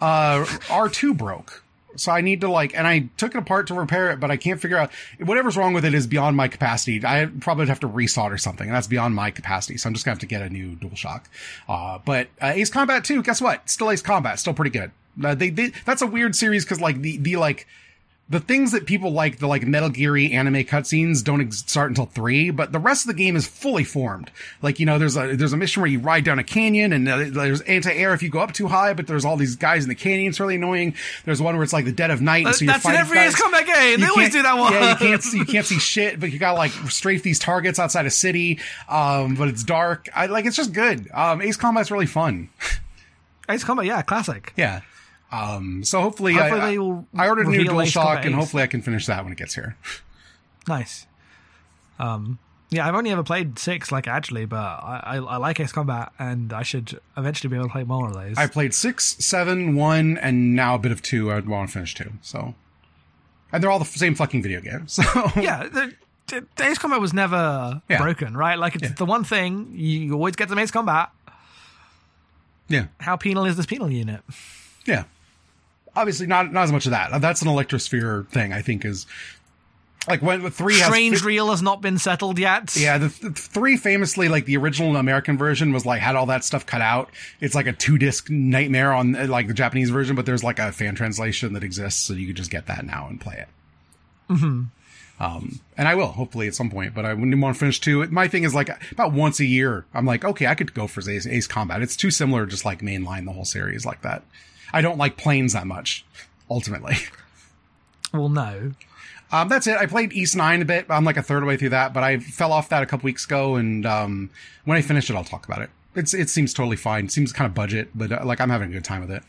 R2 broke. So I need to and I took it apart to repair it, but I can't figure out, whatever's wrong with it is beyond my capacity. I probably have to resolder something, and that's beyond my capacity. So I'm just gonna have to get a new DualShock. But Ace Combat 2, guess what? Still Ace Combat, still pretty good. That's a weird series, cause like the things that people like, the like Metal Gear-y anime cutscenes don't start until 3, but the rest of the game is fully formed. Like, you know, there's a mission where you ride down a canyon, and there's anti-air if you go up too high, but there's all these guys in the canyon. It's really annoying. There's one where it's like the dead of night, and so you're fighting guys. That's in every Ace Combat game. They always do that one. Yeah, you can't see shit, but you gotta like strafe these targets outside a city. But it's dark. It's just good. Ace Combat's really fun. Ace Combat, yeah, classic. Yeah. So hopefully I ordered a new DualShock, and hopefully I can finish that when it gets here. Nice. Yeah, I've only ever played 6, actually, but I like Ace Combat, and I should eventually be able to play more of those. I played 6, 7, 1, and now a bit of 2. I want to finish 2, so. And they're all the same fucking video game, so. Yeah, the Ace Combat was never broken, right? Like, it's the one thing, you always get some Ace Combat. Yeah. How penal is this penal unit? Yeah. Obviously, not as much of that. That's an Electrosphere thing, I think, is like when 3 has Strange Reel has not been settled yet. Yeah, the 3 famously, like the original American version was like had all that stuff cut out. It's like a 2-disc nightmare on like the Japanese version, but there's like a fan translation that exists, so you could just get that now and play it. Mm-hmm. And I will, hopefully, at some point, but I wouldn't want to finish 2. My thing is, like, about once a year, I'm like, okay, I could go for Ace Combat. It's too similar, just like mainline the whole series like that. I don't like planes that much, ultimately. Well, no. That's it. I played East 9 a bit. I'm like a third of the way through that, but I fell off that a couple weeks ago, and when I finish it, I'll talk about it. It seems totally fine. It seems kind of budget, but I'm having a good time with it.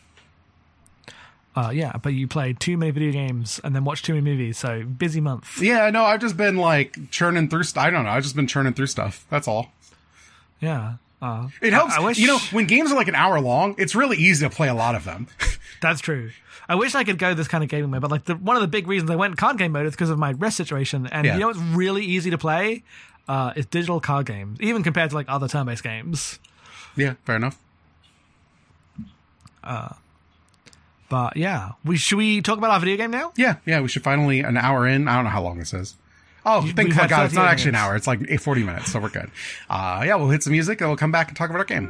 Yeah, but you played too many video games and then watched too many movies, so busy month. Yeah, no, I've just been churning through stuff. I don't know. I've just been churning through stuff. That's all. Yeah. It helps. I wish, when games are like an hour long, it's really easy to play a lot of them. That's true. I wish I could go this kind of gaming mode, but one of the big reasons I went card game mode is because of my rest situation. And you know what's really easy to play? Is digital card games, even compared to other turn-based games. Yeah, fair enough. But yeah, should we talk about our video game now? Yeah, we should finally, an hour in. I don't know how long this is. Oh, thank God, it's not actually an hour. It's like 40 minutes, so we're good. Yeah, we'll hit some music and we'll come back and talk about our game.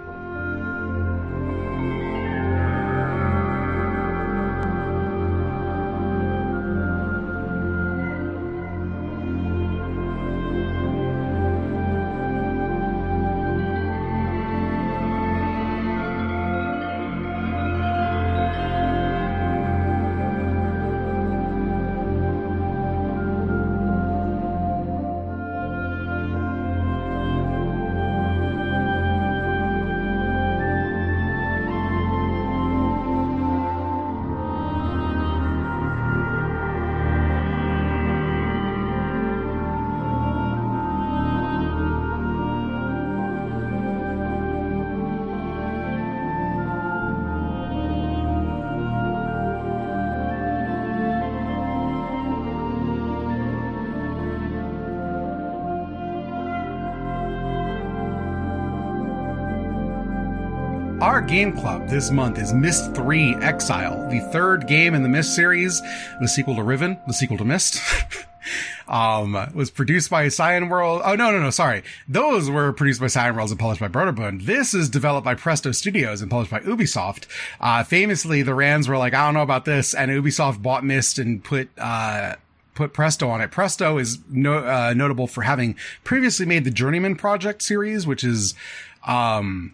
our game club this month is Myst 3 Exile, the third game in the Myst series, the sequel to Riven, the sequel to Myst. Was produced by Cyan World. Oh, no, sorry. Those were produced by Cyan Worlds and published by Broderbund. This is developed by Presto Studios and published by Ubisoft. Famously, the Rands were like, I don't know about this, and Ubisoft bought Myst and put Presto on it. Presto is notable for having previously made the Journeyman Project series, which is five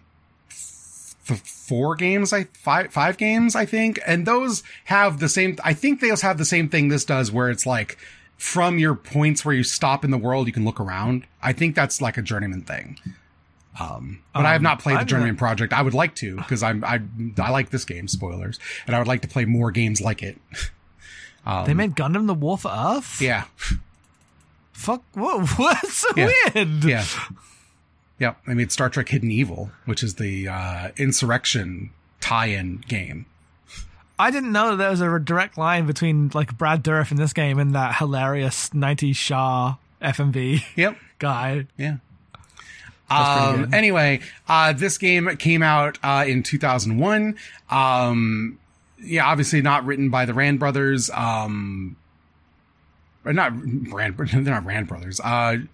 games, I think. And those have the same, I think they also have the same thing this does, where it's like, from your points where you stop in the world, you can look around. I think that's like a Journeyman thing. But I have not played the Journeyman Project. I would like to, because I like this game, spoilers, and I would like to play more games like it. They made Gundam The War for Earth? Yeah. Fuck, what's so weird? Yeah. Yeah, they made Star Trek Hidden Evil, which is the Insurrection tie-in game. I didn't know there was a direct line between like Brad Dourif in this game and that hilarious 90s Shah FMV guy. Yeah. Anyway, this game came out in 2001. Obviously not written by the Rand brothers. They're not Rand brothers. Rand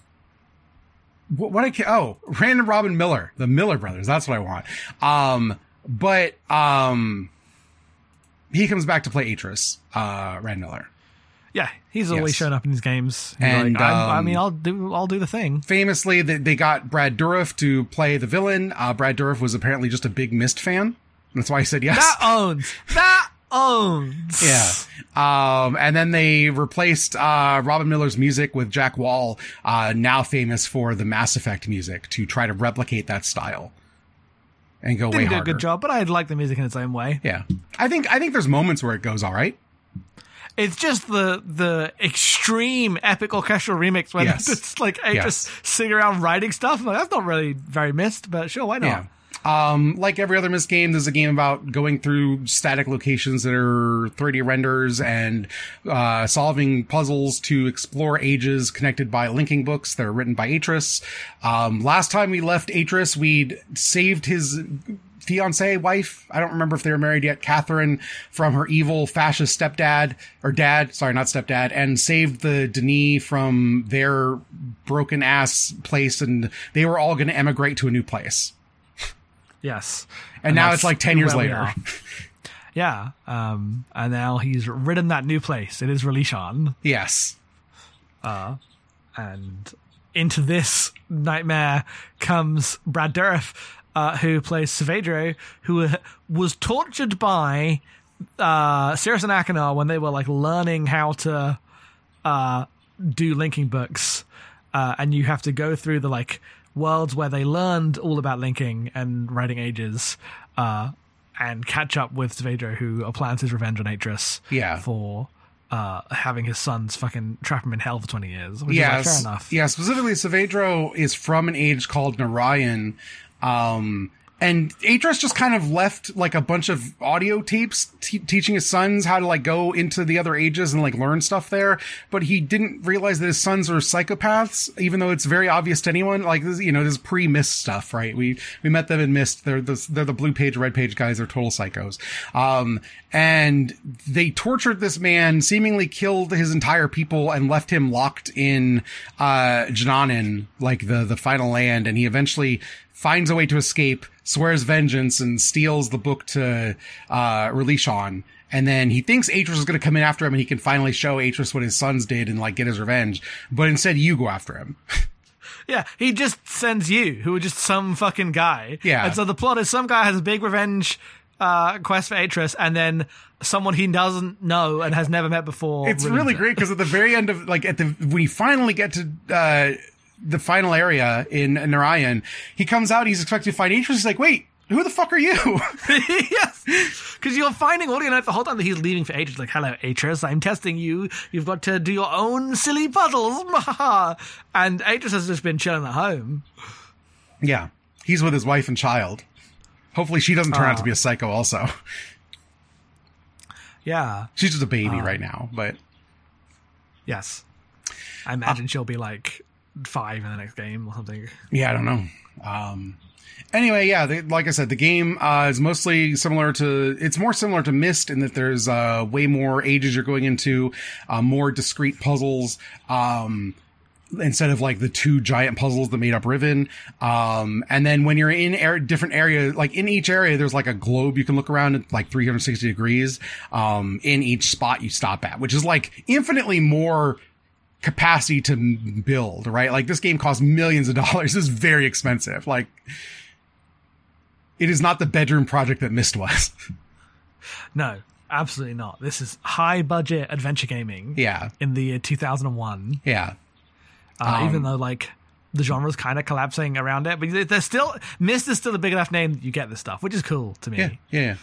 and Robin Miller, the Miller brothers. That's what I want. He comes back to play Atris, Rand Miller. Yeah, he's always shown up in these games. He's and like, I'll do the thing. Famously, they got Brad Dourif to play the villain. Brad Dourif was apparently just a big Myst fan. That's why he said yes. That owns. Yeah. And then they replaced Robin Miller's music with Jack Wall, now famous for the Mass Effect music, to try to replicate that style. And go way harder. Didn't do a good job, but I like the music in its own way. Yeah. I think there's moments where it goes all right. It's just the extreme epic orchestral remix when it's like just sitting around writing stuff. I'm like, that's not really very Myst, but sure, why not? Yeah. Like every other Myst game, there's a game about going through static locations that are 3D renders and solving puzzles to explore ages connected by linking books that are written by Atris. Last time we left Atris, we'd saved his fiancée, wife, I don't remember if they were married yet, Catherine, from her evil fascist stepdad, or dad, sorry, not stepdad, and saved the Denis from their broken ass place, and they were all going to emigrate to a new place. Yes. And now it's like 10 years later. Yeah. And now he's ridden that new place. It is Releashan. Yes. And into this nightmare comes Brad Dourif, who plays Saavedro, who was tortured by Cirrus and Achenar when they were like learning how to do linking books. And you have to go through the like worlds where they learned all about linking and writing ages, and catch up with Saavedro, who plans his revenge on Atris for having his sons fucking trap him in hell for 20 years. Which is like, fair enough. Yeah, specifically, Saavedro is from an age called Narayan. And Atris just kind of left like a bunch of audio tapes teaching his sons how to like go into the other ages and like learn stuff there. But he didn't realize that his sons are psychopaths, even though it's very obvious to anyone. Like this, this is pre-Myst stuff, right? We met them in Myst. They're the blue page, red page guys. They're total psychos. And they tortured this man, seemingly killed his entire people, and left him locked in Jananin, like the final land. And he eventually finds a way to escape, swears vengeance, and steals the book to Releashan. And then he thinks Atris is going to come in after him, and he can finally show Atris what his sons did and like get his revenge. But instead, you go after him. Yeah, he just sends you, who are just some fucking guy. Yeah. And so the plot is some guy has a big revenge quest for Atris, and then someone he doesn't know and has never met before. It's really great because at the very end of like when you finally get to the final area in Narayan, he comes out, he's expecting to find Atris. He's like, wait, who the fuck are you? Yes, because you're finding audio notes the whole time that he's leaving for Atris. Like, hello, Atris, I'm testing you. You've got to do your own silly puzzles. And Atris has just been chilling at home. Yeah, he's with his wife and child. Hopefully she doesn't turn out to be a psycho also. Yeah. She's just a baby right now, but... Yes. I imagine she'll be like 5 in the next game or something. Yeah, I don't know. Anyway, yeah, like I said, the game is mostly it's more similar to Myst in that there's way more ages you're going into, more discrete puzzles, instead of like the two giant puzzles that made up Riven. And then when you're in different areas, like in each area, there's like a globe you can look around at like 360 degrees, in each spot you stop at, which is like infinitely more capacity to build, right? Like this game costs millions of dollars. This is very expensive. Like, it is not the bedroom project that Myst was. No, absolutely not. This is high budget adventure gaming. Yeah. In the year 2001. Yeah. Even though like the genre is kind of collapsing around it, but there's still Myst is still a big enough name that you get this stuff, which is cool to me. Yeah. Yeah.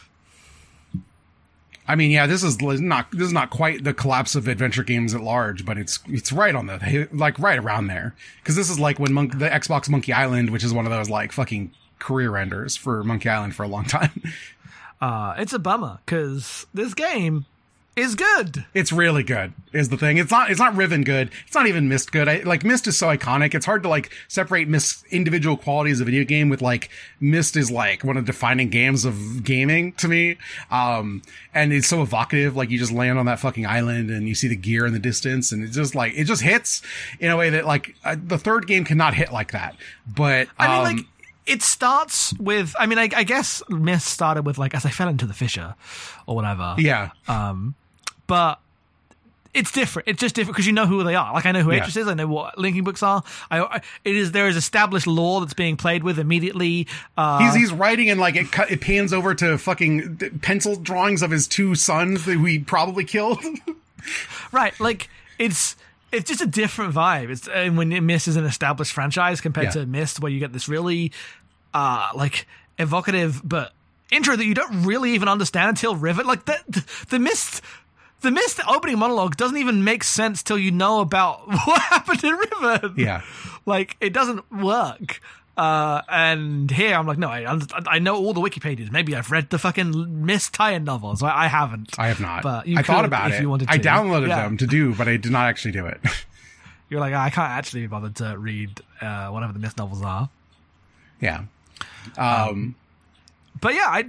I mean, yeah, this is not quite the collapse of adventure games at large, but it's right on right around there. Because this is like when the Xbox Monkey Island, which is one of those like fucking career enders for Monkey Island for a long time. It's a bummer because this game is good. It's really good is the thing. It's not Riven good. It's not even Myst good. Like Myst is so iconic. It's hard to like separate Myst's individual qualities of a video game with like Myst is like one of the defining games of gaming to me. And it's so evocative. Like you just land on that fucking island and you see the gear in the distance and it just hits in a way that like the third game cannot hit like that. But, I mean, like, it starts with, I mean, I guess Myst started with like, as I fell into the fissure or whatever. Yeah. But it's different. It's just different because you know who they are. Like I know who Atreus is. I know what linking books are. There is established lore that's being played with immediately. He's writing and like it pans over to fucking pencil drawings of his two sons that we probably killed. Right. Like it's just a different vibe. It's when Myst is an established franchise compared to Myst, where you get this really like evocative but intro that you don't really even understand until Riven. Like the Myst opening monologue doesn't even make sense till you know about what happened in Riven. Yeah. Like, it doesn't work. And here I'm like, no, I know all the wiki pages. Maybe I've read the fucking Myst tie-in novels. I haven't. I have not. But I thought about it. You wanted to. I downloaded them to do, but I did not actually do it. You're like, I can't actually be bothered to read whatever the Myst novels are. Yeah. But yeah,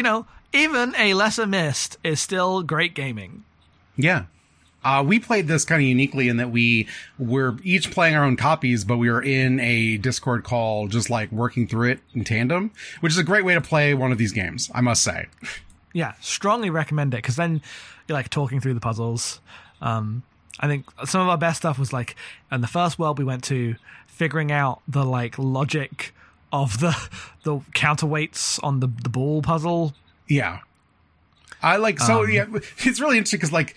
even a lesser Myst is still great gaming. Yeah. We played this kind of uniquely in that we were each playing our own copies, but we were in a Discord call just like working through it in tandem, which is a great way to play one of these games, I must say. Yeah, strongly recommend it because then you're like talking through the puzzles. I think some of our best stuff was like in the first world we went to, figuring out the like logic of the counterweights on the ball puzzle. Yeah. I like, so yeah, it's really interesting because like,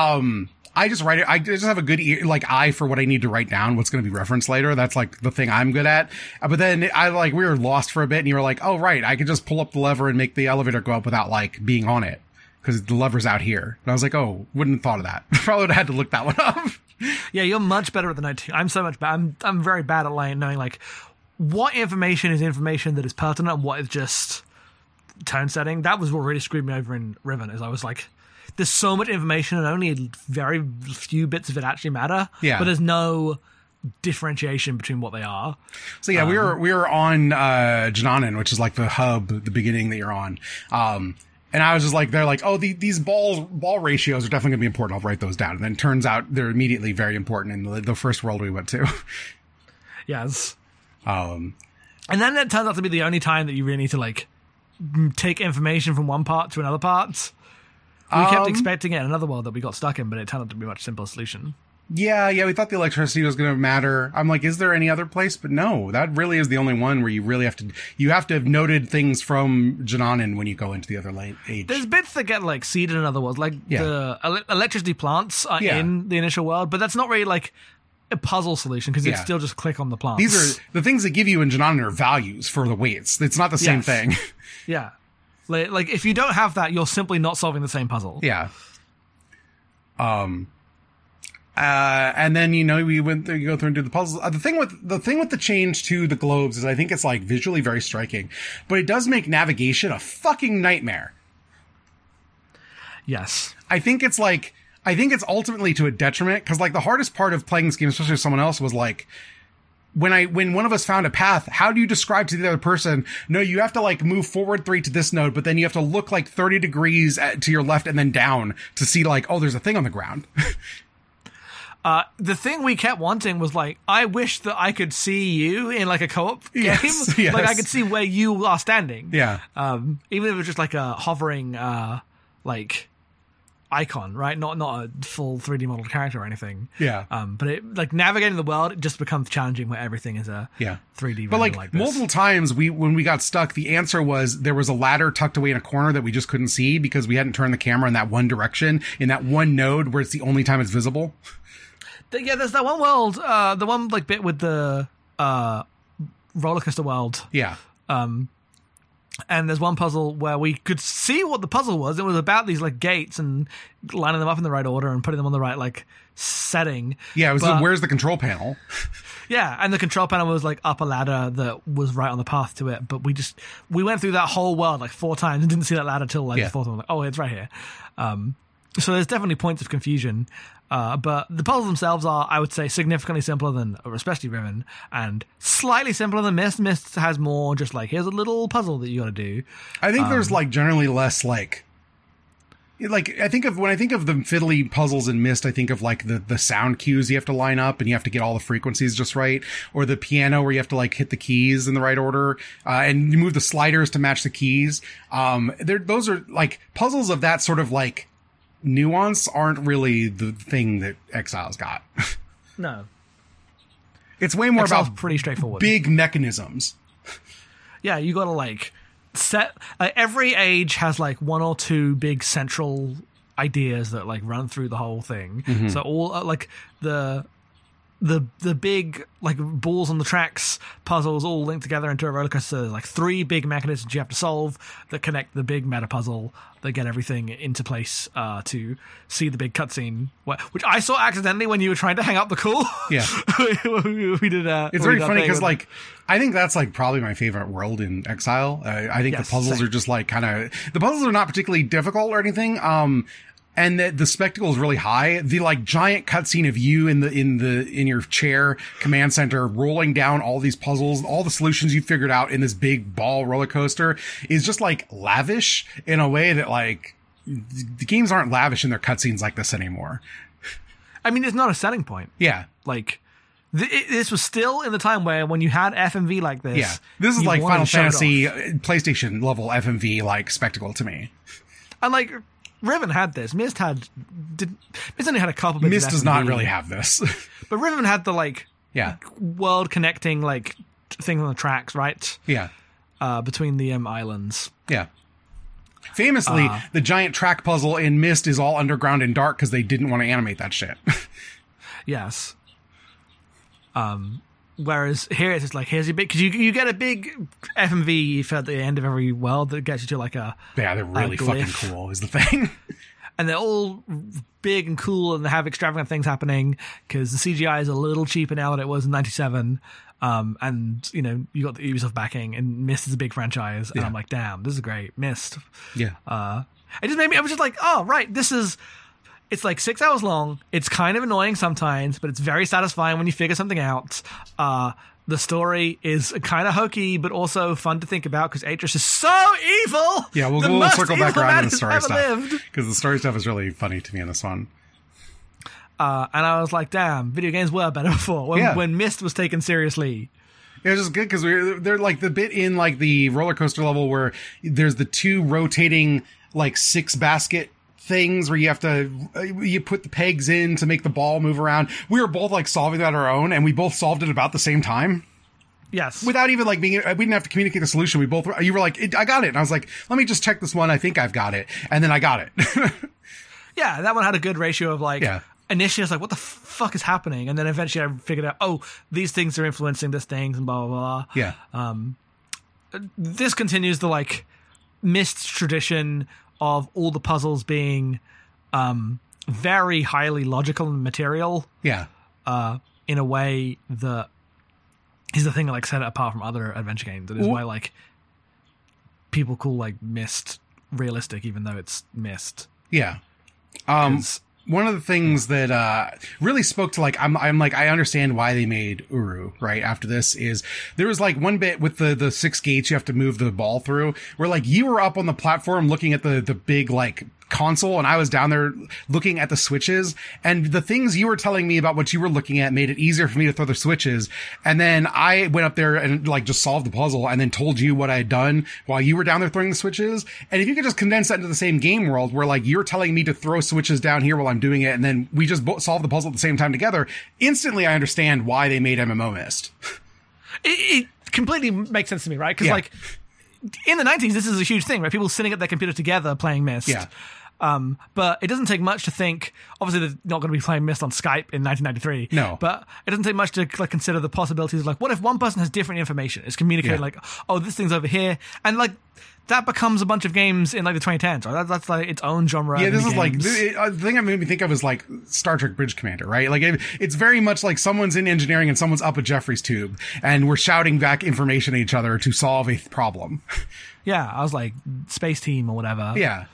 I just write it. I just have a good ear, like eye for what I need to write down, what's going to be referenced later. That's like the thing I'm good at. But then we were lost for a bit and you were like, oh, right. I could just pull up the lever and make the elevator go up without like being on it because the lever's out here. And I was like, oh, wouldn't have thought of that. Probably would have had to look that one up. Yeah. You're much better at the night. I'm so much bad. I'm very bad at like knowing like what information is information that is pertinent and what is just tone setting. That was what really screwed me over in Riven, is I was like, there's so much information and only very few bits of it actually matter. Yeah. But there's no differentiation between what they are. So yeah, we were on Jananen, which is like the hub, the beginning that you're on. And I was just like, they're like, oh, these ball ratios are definitely gonna be important. I'll write those down. And then it turns out they're immediately very important in the first world we went to. Yes. And then it turns out to be the only time that you really need to like take information from one part to another part. We kept expecting it in another world that we got stuck in, but it turned out to be a much simpler solution. Yeah, we thought the electricity was going to matter. I'm like, is there any other place? But no, that really is the only one where you really have to have noted things from Jananen when you go into the other age. There's bits that get like seeded in other worlds, like the electricity plants are in the initial world, but that's not really like a puzzle solution because it's still just click on the plants. These are the things that give you in Jananen are values for the weights. It's not the same thing. Yeah. Like if you don't have that, you're simply not solving the same puzzle. Yeah. And then we went through, you go through and do the puzzles. The thing with the change to the globes is I think it's like visually very striking, but it does make navigation a fucking nightmare. Yes. I think it's ultimately to a detriment because like the hardest part of playing this game, especially with someone else, was like when one of us found a path, how do you describe to the other person, no, you have to like move forward 3 to this node, but then you have to look like 30 degrees to your left and then down to see like, oh, there's a thing on the ground. The thing we kept wanting was like, I wish that I could see you in like a co-op game. Yes. Like I could see where you are standing. Yeah. Even if it was just like a hovering, like icon, right? Not a full 3D modeled character or anything. Yeah. But it like navigating the world, it just becomes challenging where everything is a 3D. But like this. multiple times, when we got stuck, the answer was there was a ladder tucked away in a corner that we just couldn't see because we hadn't turned the camera in that one direction in that one node where it's the only time it's visible. Yeah, there's that one world, the one like bit with the roller coaster world. Yeah. And there's one puzzle where we could see what the puzzle was. It was about these like gates and lining them up in the right order and putting them on the right like setting. Yeah, it was where's the control panel? Yeah, and the control panel was like up a ladder that was right on the path to it. But we went through that whole world like 4 times and didn't see that ladder till like the 4th one. Like, oh, it's right here. So there's definitely points of confusion. But the puzzles themselves are, I would say, significantly simpler than, or especially Riven, and slightly simpler than Myst. Myst has more just like, here's a little puzzle that you got to do. I think there's like generally less like I think of when I think of the fiddly puzzles in Myst, I think of like the sound cues you have to line up and you have to get all the frequencies just right, or the piano where you have to like hit the keys in the right order, and you move the sliders to match the keys. Those are like puzzles of that sort of like nuance aren't really the thing that Exile's got. No. It's way more Exile's about pretty straightforward. Big mechanisms. Yeah, you gotta like set every age has like 1 or 2 big central ideas that like run through the whole thing. Mm-hmm. So all like the big like balls on the tracks puzzles all linked together into a roller coaster. There's like 3 big mechanisms you have to solve that connect the big meta puzzle that get everything into place to see the big cutscene, which I saw accidentally when you were trying to hang up the call. Yeah. we did it's very funny because like I think that's like probably my favorite world in Exile. I think the puzzles are just like the puzzles are not particularly difficult or anything. And the spectacle is really high. The like giant cutscene of you in your chair command center rolling down all these puzzles, all the solutions you figured out in this big ball roller coaster is just like lavish in a way that like the games aren't lavish in their cutscenes like this anymore. I mean, it's not a selling point. Yeah. Like this was still in the time where when you had FMV like this. Yeah. This is like Final Fantasy PlayStation level FMV like spectacle to me. And like Riven had this. Myst only had a couple bits. Myst does not really have this. But Riven had the like world connecting like thing on the tracks, right? Yeah. Between the islands. Yeah. Famously, the giant track puzzle in Myst is all underground and dark because they didn't want to animate that shit. Yes. Whereas here it's just like, here's your big, because you get a big FMV at the end of every world that gets you to like a they're really fucking cool is the thing. And they're all big and cool and they have extravagant things happening because the CGI is a little cheaper now than it was in 97. And you know, you got the Ubisoft backing and Myst is a big franchise and I'm like, damn, this is great. Myst. Yeah. It just made me, I was just like, oh, right, it's like 6 hours long. It's kind of annoying sometimes, but it's very satisfying when you figure something out. The story is kind of hokey, but also fun to think about because Atreus is so evil. Yeah, we'll circle back around to the story stuff because the story stuff is really funny to me in this one. And I was like, damn, video games were better before when Myst was taken seriously. It was just good because they're like the bit in like the roller coaster level where there's the 2 rotating like 6 basket things where you put the pegs in to make the ball move around. We were both like solving that on our own and we both solved it about the same time. Yes. Without even like we didn't have to communicate the solution. You were like, I got it. And I was like, let me just check this one. I think I've got it. And then I got it. Yeah. That one had a good ratio of like, initially I was like, what the fuck is happening? And then eventually I figured out, oh, these things are influencing this thing and blah, blah, blah. Yeah. This continues the like Myst tradition of all the puzzles being very highly logical and material. Yeah. In a way that is the thing that like set it apart from other adventure games. That is why like people call like Myst realistic, even though it's Myst. Yeah. one of the things that really spoke to like I'm like I understand why they made Uru right after this is there was like one bit with the 6 gates you have to move the ball through where like you were up on the platform looking at the big like console and I was down there looking at the switches, and the things you were telling me about what you were looking at made it easier for me to throw the switches, and then I went up there and like just solved the puzzle and then told you what I had done while you were down there throwing the switches. And if you could just condense that into the same game world where like you're telling me to throw switches down here while I'm doing it and then we just solve the puzzle at the same time together, instantly I understand why they made MMO Myst. It completely makes sense to me, right? Because like in the 90s, this is a huge thing, right? People sitting at their computer together playing Myst. Yeah. But it doesn't take much to think, obviously they're not going to be playing Myst on Skype in 1993. No. But it doesn't take much to like consider the possibilities of like, what if one person has different information? It's communicated like, oh, this thing's over here. And like, that becomes a bunch of games in like the 2010s, right? That's like its own genre. Yeah, this is games. like, the thing that made me think of is like Star Trek Bridge Commander, right? Like it's very much like someone's in engineering and someone's up a Jeffrey's tube and we're shouting back information at each other to solve a problem. Yeah, I was like Space Team or whatever. Yeah.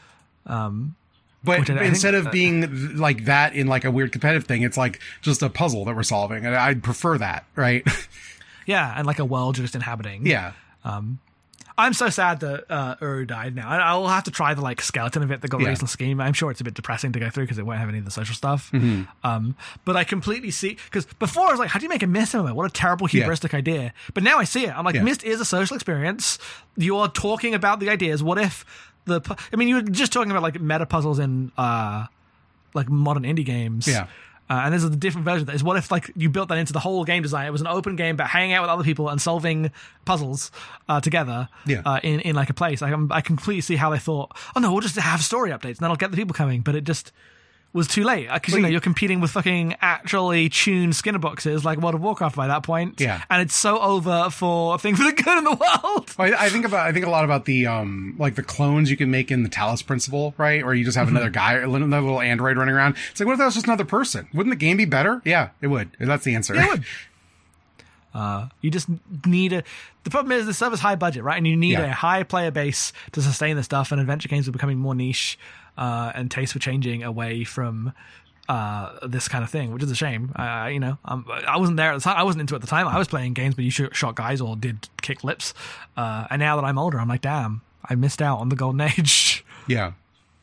But instead of being like that in like a weird competitive thing, it's like just a puzzle that we're solving. And I'd prefer that, right? Yeah, and like a world you're just inhabiting. Yeah. I'm so sad that Uru died now. I will have to try the like skeleton of it that got released on Steam. I'm sure it's a bit depressing to go through because it won't have any of the social stuff. Mm-hmm. But I completely see, because before I was like, how do you make a Myst MMO? What a terrible hubristic idea. But now I see it. I'm like, Myst is a social experience. You're talking about the ideas. What if you were just talking about like meta puzzles in like modern indie games. Yeah. And there's a different version of that. Is what if like you built that into the whole game design? It was an open game, but hanging out with other people and solving puzzles together in like a place. I completely see how they thought, oh no, we'll just have story updates and that'll get the people coming. But it just was too late because you're competing with fucking actually tuned Skinner boxes like World of Warcraft by that point. Yeah, and it's so over for a thing for the good in the world. I think a lot about the like the clones you can make in the Talos Principle, right? Or you just have another guy, another little android running around. It's like, what if that was just another person? Wouldn't the game be better? Yeah, it would. That's the answer. Yeah, it would. You just need the problem is the server's high budget, right? And you need a high player base to sustain the stuff, and adventure games are becoming more niche, and tastes were changing away from this kind of thing, which is a shame. I wasn't there at the time. I wasn't into it at the time. I was playing games where you shot guys or did kick lips. And now that I'm older, I'm like, damn, I missed out on the golden age. Yeah.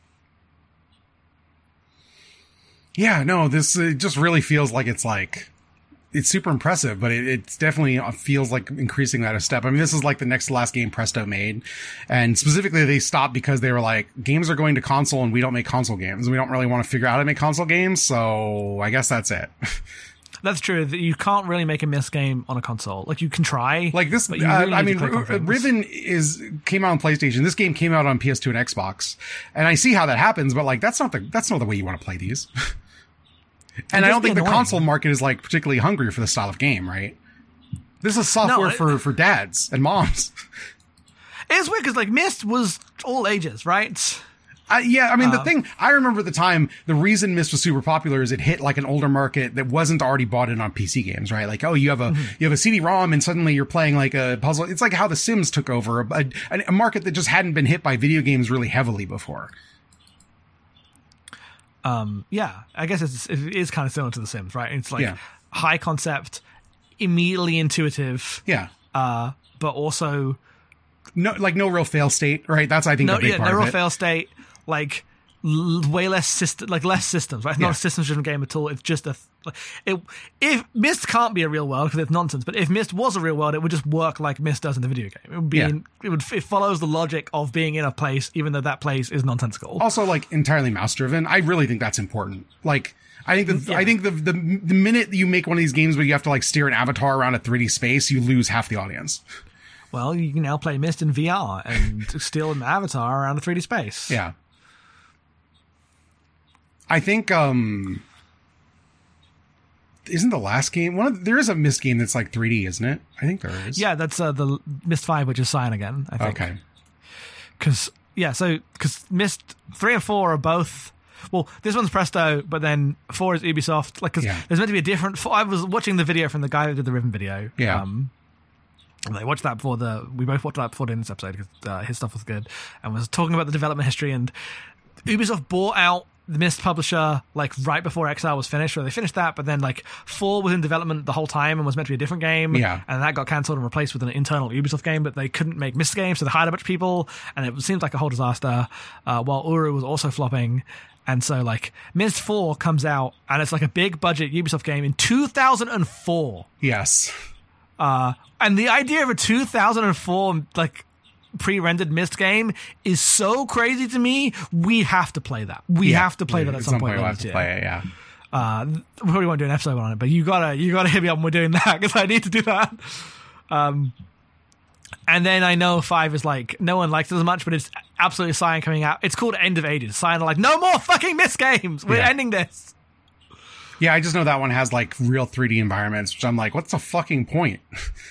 Yeah, no, this just really feels like it's super impressive, but it definitely feels like increasing that a step. I mean, this is like the next to last game Presto made. And specifically, they stopped because they were like, games are going to console and we don't make console games. We don't really want to figure out how to make console games. So I guess that's it. That's true. You can't really make a Myst game on a console. Like, you can try. Like this, really Riven came out on PlayStation. This game came out on PS2 and Xbox. And I see how that happens, but like, that's not the way you want to play these. And I don't think the console market is like particularly hungry for this style of game, right? This is software for dads and moms. It's weird because like Myst was all ages, right? The thing I remember at the time, the reason Myst was super popular is it hit like an older market that wasn't already bought in on PC games, right? Like, oh, you have a CD-ROM and suddenly you're playing like a puzzle. It's like how The Sims took over a market that just hadn't been hit by video games really heavily before. I guess it is kind of similar to The Sims, right? It's like high concept, immediately intuitive. Yeah. But also no real fail state, right? That's, I think, a big part of it. No real fail state, like way less less systems, right? It's not a systems-driven game at all. It's just if Myst can't be a real world because it's nonsense, but if Myst was a real world, it would just work like Myst does in the video game. It would be it follows the logic of being in a place, even though that place is nonsensical. Also, like entirely mouse-driven. I really think that's important. Like, I think the minute you make one of these games where you have to like steer an avatar around a 3D space, you lose half the audience. Well, you can now play Myst in VR and steal an avatar around a 3D space. Yeah. I think, isn't the last game there is a Myst game that's like 3D, isn't it? I think there is. Yeah, that's the Myst 5, which is Cyanogen, I think. Okay. Because Myst 3 and 4 are both. Well, this one's Presto, but then 4 is Ubisoft. Like, because there's meant to be a different. I was watching the video from the guy that did the Riven video. Yeah. And I watched that we both watched that before doing this episode because his stuff was good, and was talking about the development history. And Ubisoft bought out the Myst publisher, like right before Exile was finished, where they finished that, but then like 4 was in development the whole time and was meant to be a different game. Yeah. And that got cancelled and replaced with an internal Ubisoft game, but they couldn't make Myst games, so they hired a bunch of people, and it seemed like a whole disaster, while Uru was also flopping. And so like Myst 4 comes out, and it's like a big budget Ubisoft game in 2004. Yes. And the idea of a 2004 like pre-rendered Myst game is so crazy to me. We have to play that. We have to play that at some point we'll later have this to year. play it, yeah. We probably won't do an episode on it, but you gotta hit me up when we're doing that, because I need to do that. And then I know 5 is like, no one likes it as much, but it's absolutely Cyan coming out. It's called End of Ages. Cyan are like, no more fucking Myst games. We're ending this. Yeah, I just know that one has like real 3D environments, which I'm like, what's the fucking point?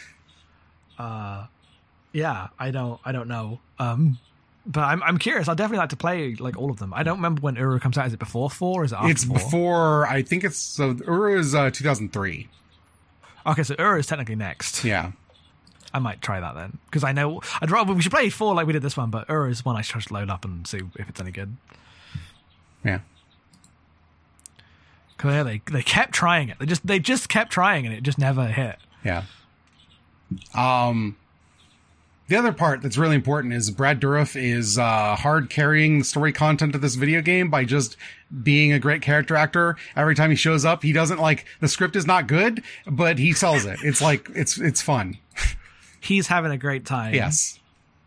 Yeah, I don't know. But I'm curious. I'd definitely like to play like all of them. I don't remember when Uru comes out. Is it before 4 or is it after 4? It's before, I think it's, so Uru is 2003. Okay, so Uru is technically next. Yeah. I might try that then, because I know we should play 4 like we did this one, but Uru is one I should just load up and see if it's any good. Yeah. Because they kept trying it. They just kept trying, and it just never hit. Yeah. The other part that's really important is Brad Dourif is hard carrying the story content of this video game by just being a great character actor. Every time he shows up, he doesn't like, the script is not good, but he sells it. It's like, it's fun. He's having a great time. Yes.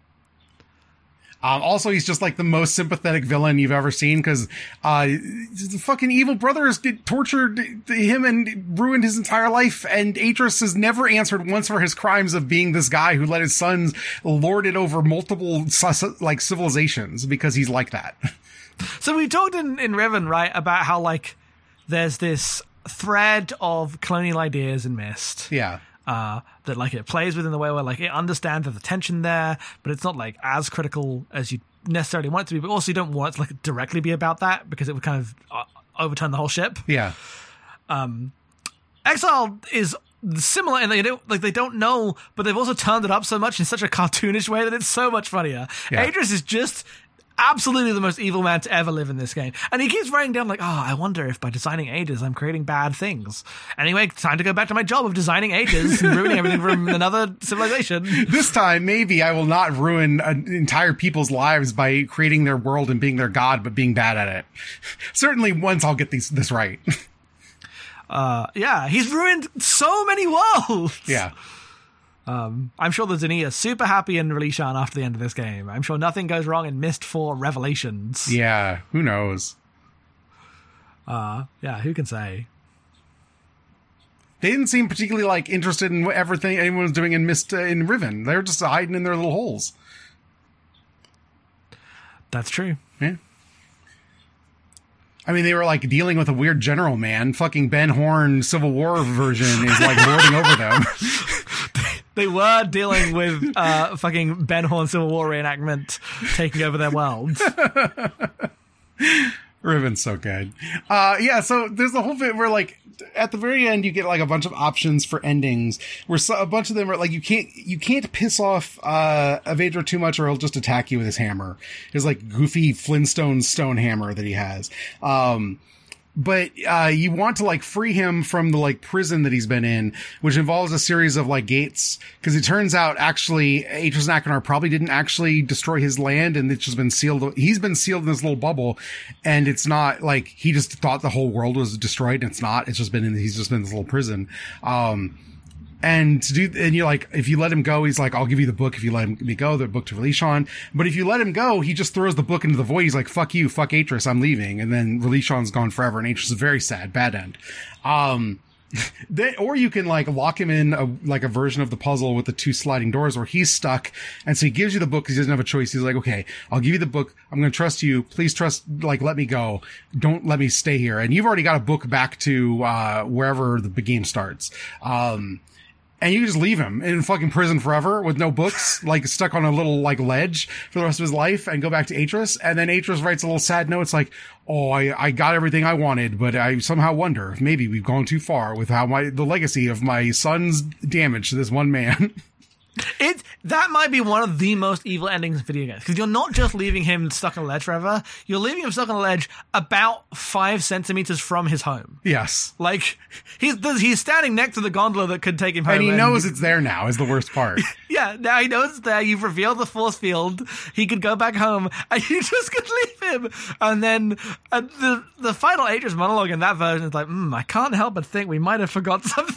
Also, he's just like the most sympathetic villain you've ever seen, because the fucking evil brothers tortured him and ruined his entire life, and Atreus has never answered once for his crimes of being this guy who let his sons lord it over multiple like civilizations, because he's like that. So we talked in Riven, right, about how like there's this thread of colonial ideas in Myst. Yeah. That like it plays within the way where like it understands there's a tension there, but it's not like as critical as you necessarily want it to be, but also you don't want it to like directly be about that, because it would kind of overturn the whole ship. Yeah. Exile is similar, and they don't know, but they've also turned it up so much in such a cartoonish way that it's so much funnier. Yeah. Atreus is just absolutely the most evil man to ever live in this game. And he keeps writing down like, I wonder if by designing Aegis, I'm creating bad things. Anyway, time to go back to my job of designing Aegis and ruining everything from another civilization. This time, maybe I will not ruin entire people's lives by creating their world and being their god, but being bad at it. Certainly once I'll get this right. Yeah, he's ruined so many worlds. Yeah. I'm sure the Zania are super happy in Relishan after the end of this game. I'm sure nothing goes wrong in Myst 4 Revelations. Yeah, who knows? Yeah, who can say? They didn't seem particularly like interested in everything anyone was doing in Myst in Riven. They were just hiding in their little holes. That's true. Yeah. I mean, they were like dealing with a weird general man. Fucking Ben Horn Civil War version is like lording over them. They were dealing with fucking Ben Horn Civil War reenactment taking over their world. Riven's so good. Yeah, so there's the whole bit where like at the very end you get like a bunch of options for endings where a bunch of them are like you can't piss off Evadra too much or he'll just attack you with his hammer. His like goofy Flintstone stone hammer that he has. But you want to like free him from the like prison that he's been in, which involves a series of like gates. Because it turns out actually Atreus and Achenar probably didn't actually destroy his land, and it's just been sealed. He's been sealed in this little bubble, and it's not like he just thought the whole world was destroyed. And it's not. It's just been he's just been in this little prison. And you're like, if you let him go, he's like, I'll give you the book if you let me go, the book to Relishan. But if you let him go, he just throws the book into the void. He's like, fuck you, fuck Atreus, I'm leaving. And then Relishan's gone forever, and Atreus is very sad, bad end. Or you can like lock him in a version of the puzzle with the 2 sliding doors where he's stuck. And so he gives you the book because he doesn't have a choice. He's like, okay, I'll give you the book. I'm going to trust you. Please trust, like, let me go. Don't let me stay here. And you've already got a book back to, wherever the game starts. And you just leave him in fucking prison forever with no books, like stuck on a little like ledge for the rest of his life, and go back to Atreus. And then Atreus writes a little sad note. It's like, oh, I got everything I wanted, but I somehow wonder if maybe we've gone too far with how the legacy of my son's damage to this one man. That might be one of the most evil endings in video games, because you're not just leaving him stuck on a ledge forever, you're leaving him stuck on a ledge about 5 centimeters from his home. Yes. Like, he's standing next to the gondola that could take him home. And he knows it's there now, is the worst part. Yeah, now he knows it's there. You've revealed the force field. He could go back home, and you just could leave him. And then the final Atreus monologue in that version is like, I can't help but think we might have forgot something.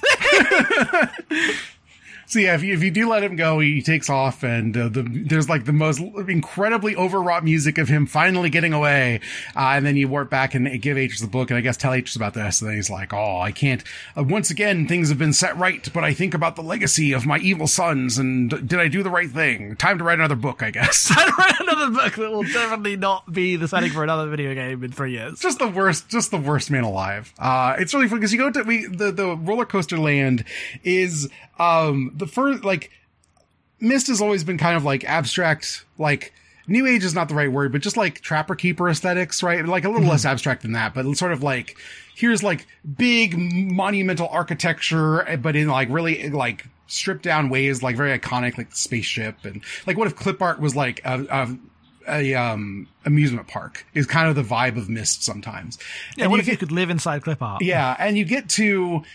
So yeah, if you do let him go, he takes off, and there's like the most incredibly overwrought music of him finally getting away, and then you warp back and give Atreus the book, and I guess tell Atreus about this, and then he's like, "Oh, I can't. Once again, things have been set right, but I think about the legacy of my evil sons, and did I do the right thing? Time to write another book, I guess." Time to write another book that will definitely not be the setting for another video game in 3 years. Just the worst man alive. It's really fun because you go to the roller coaster land is the first, like, Myst has always been kind of like abstract, like New Age is not the right word, but just like Trapper Keeper aesthetics, right? Like a little less abstract than that, but sort of like, here's like big monumental architecture, but in like really like stripped down ways, like very iconic, like the spaceship. And like, what if clip art was like a amusement park is kind of the vibe of Myst sometimes. Yeah. And what if you could live inside clip art? Yeah. And you get to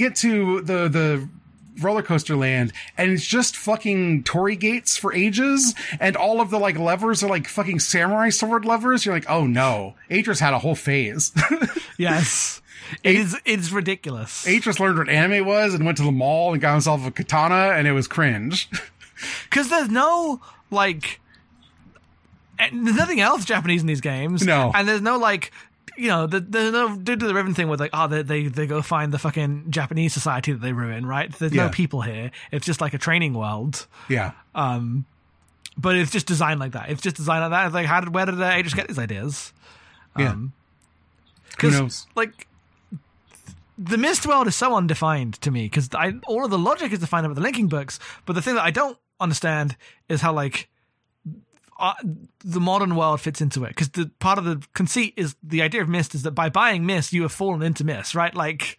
the roller coaster land, and it's just fucking torii gates for ages, and all of the like levers are like fucking samurai sword levers. You're like, oh no, Atreus had a whole phase. Yes. It's ridiculous. Atreus learned what anime was and went to the mall and got himself a katana, and it was cringe. Because there's no like, there's nothing else Japanese in these games. No. And there's no like, you know, there's no do the Riven thing with like, oh, they go find the fucking Japanese society that they ruin, right? There's no people here. It's just like a training world. Yeah. But it's just designed like that. It's just designed like that. It's like, where did Atreus get these ideas? Yeah. Who knows? Like, the Myst world is so undefined to me, because all of the logic is defined about the linking books, but the thing that I don't understand is how, like, the modern world fits into it, because the part of the conceit is the idea of Myst is that by buying Myst you have fallen into Myst, right? Like,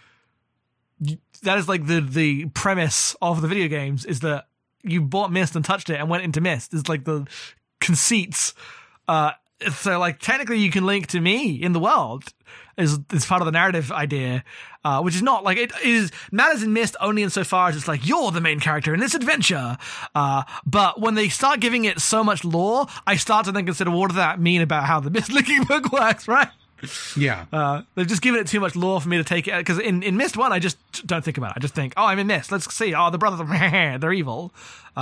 that is like the premise of the video games, is that you bought Myst and touched it and went into Myst. It's like the conceits. So like technically you can link to me in the world is part of the narrative idea, which is not like it is matters in Myst only insofar as it's like you're the main character in this adventure. But when they start giving it so much lore, I start to then consider, what does that mean about how the Myst linking book works, right? Yeah. They've just given it too much lore for me to take it, because in Myst 1 I just don't think about it. I just think, oh, I'm in Myst, let's see, oh, the brothers they're evil.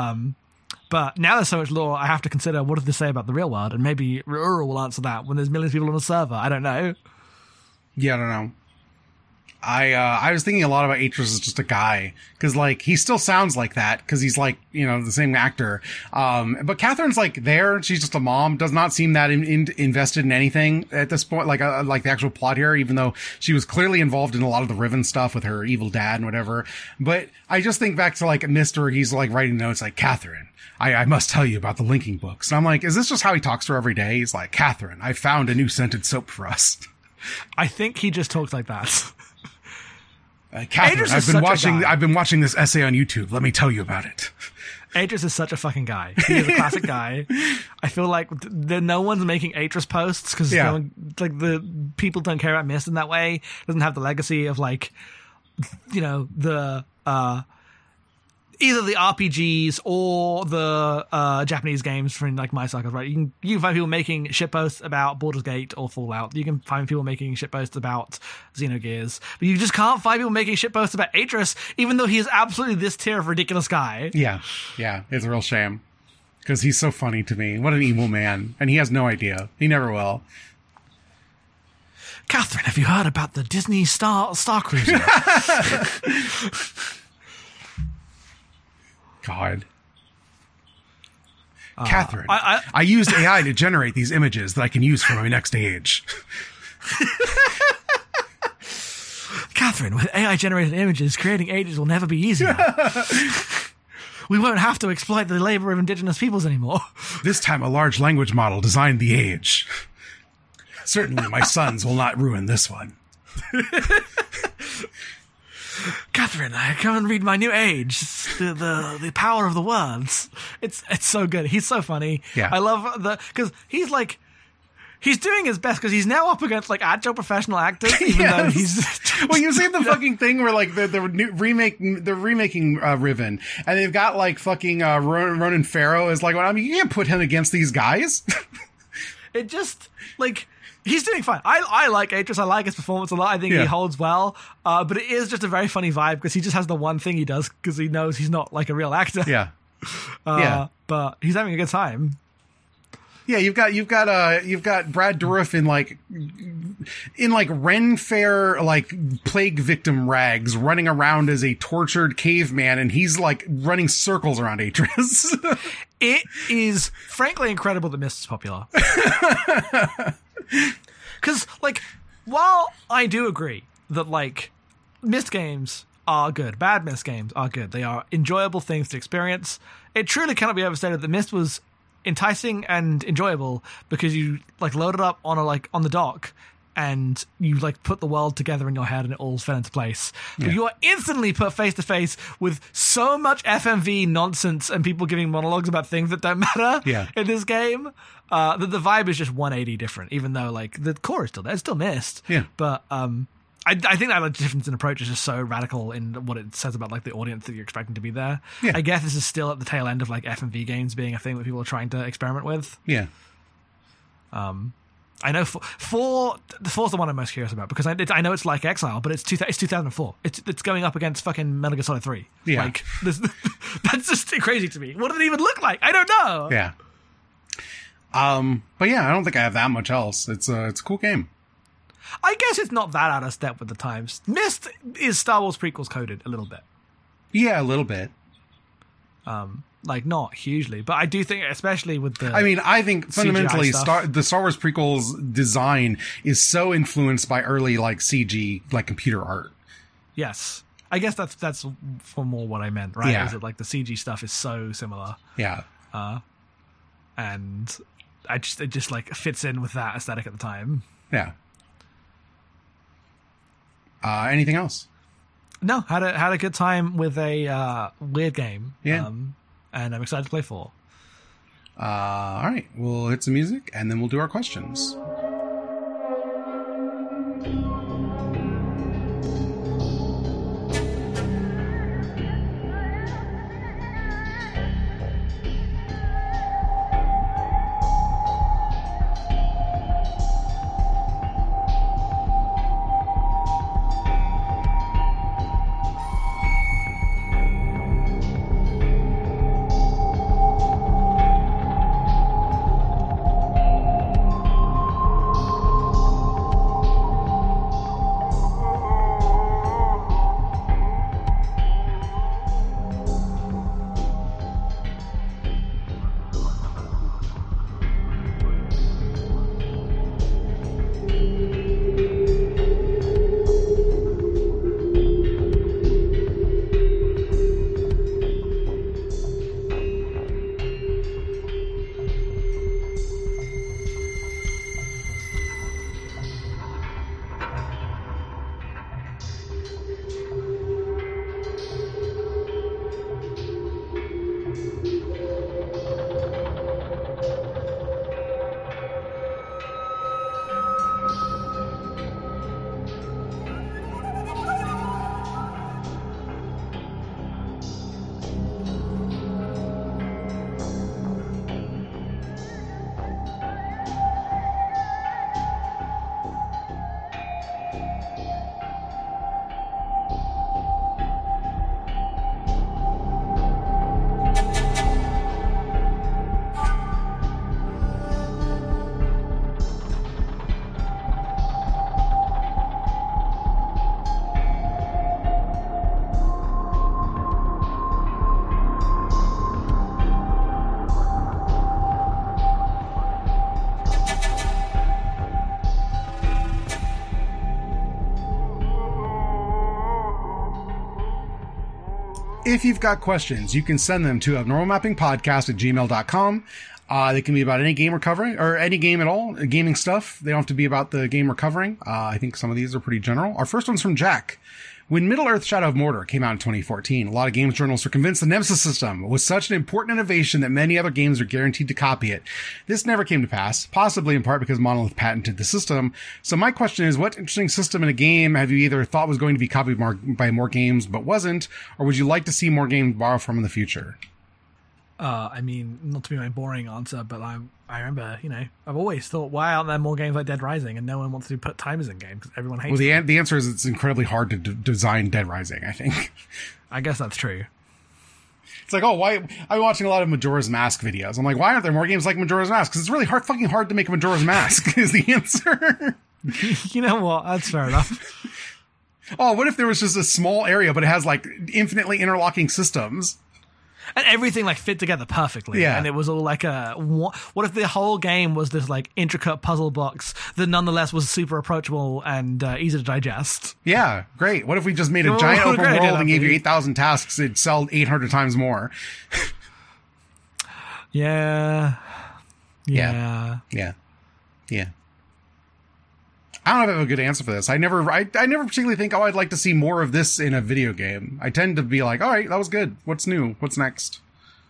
But now there's so much lore, I have to consider, what does this say about the real world? And maybe Ur will answer that when there's millions of people on a server. I don't know. Yeah, I don't know. I was thinking a lot about Atreus as just a guy, because like he still sounds like that, because he's like, you know, the same actor. But Catherine's like there, she's just a mom, does not seem that invested in anything at this point, like the actual plot here, even though she was clearly involved in a lot of the Riven stuff with her evil dad and whatever. But I just think back to like Myst, where he's like writing notes like, Catherine, I must tell you about the linking books. And I'm like, is this just how he talks to her every day? He's like, Catherine, I found a new scented soap for us. I think he just talks like that. Catherine, I've been watching this essay on YouTube. Let me tell you about it. Atreus is such a fucking guy. He is a classic guy. I feel like no one's making Atreus posts, because no one, like, the people don't care about Myst in that way. Doesn't have the legacy of, like, you know, the either the RPGs or the Japanese games from like My Cycles, right? You can find people making shitposts about Baldur's Gate or Fallout. You can find people making shitposts about Xenogears. But you just can't find people making shitposts about Atreus, even though he is absolutely this tier of ridiculous guy. Yeah, it's a real shame. Because he's so funny to me. What an evil man. And he has no idea. He never will. Catherine, have you heard about the Disney Star Cruiser? God. Catherine, I used AI to generate these images that I can use for my next age. Catherine, with AI-generated images, creating ages will never be easier. We won't have to exploit the labor of indigenous peoples anymore. This time a large language model designed the age. Certainly my sons will not ruin this one. Catherine, I come and read my new age. The power of the words. It's so good. He's so funny. Yeah. I love because he's like. He's doing his best because he's now up against like actual professional actors, even though he's. Well, you see the fucking thing where like they're remaking Riven, and they've got like fucking Ronan Farrow is like, well, I mean, you can't put him against these guys. It just like he's doing fine. I like Atris. I like his performance a lot. I think he holds well. But it is just a very funny vibe because he just has the one thing he does because he knows he's not like a real actor. Yeah. But he's having a good time. Yeah, you've got Brad Dourif in Ren Fair like plague victim rags, running around as a tortured caveman, and he's like running circles around Atris. It is frankly incredible that Myst is popular. Because like, while I do agree that like Myst games are good, bad Myst games are good. They are enjoyable things to experience. It truly cannot be overstated that Myst was enticing and enjoyable because you like load it up on the dock and you like put the world together in your head and it all fell into place. But you are instantly put face to face with so much FMV nonsense and people giving monologues about things that don't matter in this game that the vibe is just 180 different, even though like the core is still there. It's still Myst. Yeah. But I think that like, difference in approach is just so radical in what it says about like the audience that you're expecting to be there. Yeah. I guess this is still at the tail end of like FMV games being a thing that people are trying to experiment with. Yeah. I know four's the one I'm most curious about because I know it's like Exile, but it's 2004. It's going up against fucking Metal Gear Solid 3. Yeah. Like that's just crazy to me. What did it even look like? I don't know. Yeah. But yeah, I don't think I have that much else. It's a cool game. I guess it's not that out of step with the times. Myst is Star Wars prequels coded a little bit. Yeah, a little bit. Like not hugely, but I do think, especially with the. I mean, I think fundamentally, the Star Wars prequels design is so influenced by early like CG, like computer art. Yes, I guess that's for more what I meant, right? Yeah. Is it like the CG stuff is so similar? Yeah. And it just like fits in with that aesthetic at the time. Yeah. Anything else? No, had a good time with a weird game. Yeah. And I'm excited to play 4. All right, we'll hit some music and then we'll do our questions. If you've got questions, you can send them to abnormalmappingpodcast@gmail.com. They can be about any game we're covering, or any game at all, gaming stuff. They don't have to be about the game we're covering. I think some of these are pretty general. Our first one's from Jack. When Middle-earth: Shadow of Mordor came out in 2014, a lot of games journalists were convinced the Nemesis system was such an important innovation that many other games are guaranteed to copy it. This never came to pass, possibly in part because Monolith patented the system. So my question is, what interesting system in a game have you either thought was going to be copied by more games but wasn't, or would you like to see more games borrow from in the future? I mean, not to be my boring answer, but I remember, I've always thought, why aren't there more games like Dead Rising? And no one wants to put timers in games because everyone hates them. Well, the answer is it's incredibly hard to design Dead Rising, I think. I guess that's true. It's like, why? I'm watching a lot of Majora's Mask videos. I'm like, why aren't there more games like Majora's Mask? Because it's really fucking hard to make a Majora's Mask is the answer. You know what? That's fair enough. Oh, what if there was just a small area, but it has like infinitely interlocking systems? And everything like fit together perfectly. Yeah. And it was all like what if the whole game was this like intricate puzzle box that nonetheless was super approachable and easy to digest? Yeah, great. What if we just made a giant open world and gave you 8,000 tasks? It'd sell 800 times more. Yeah. I don't know if I have a good answer for this. I never particularly think, I'd like to see more of this in a video game. I tend to be like, all right, that was good. What's new? What's next?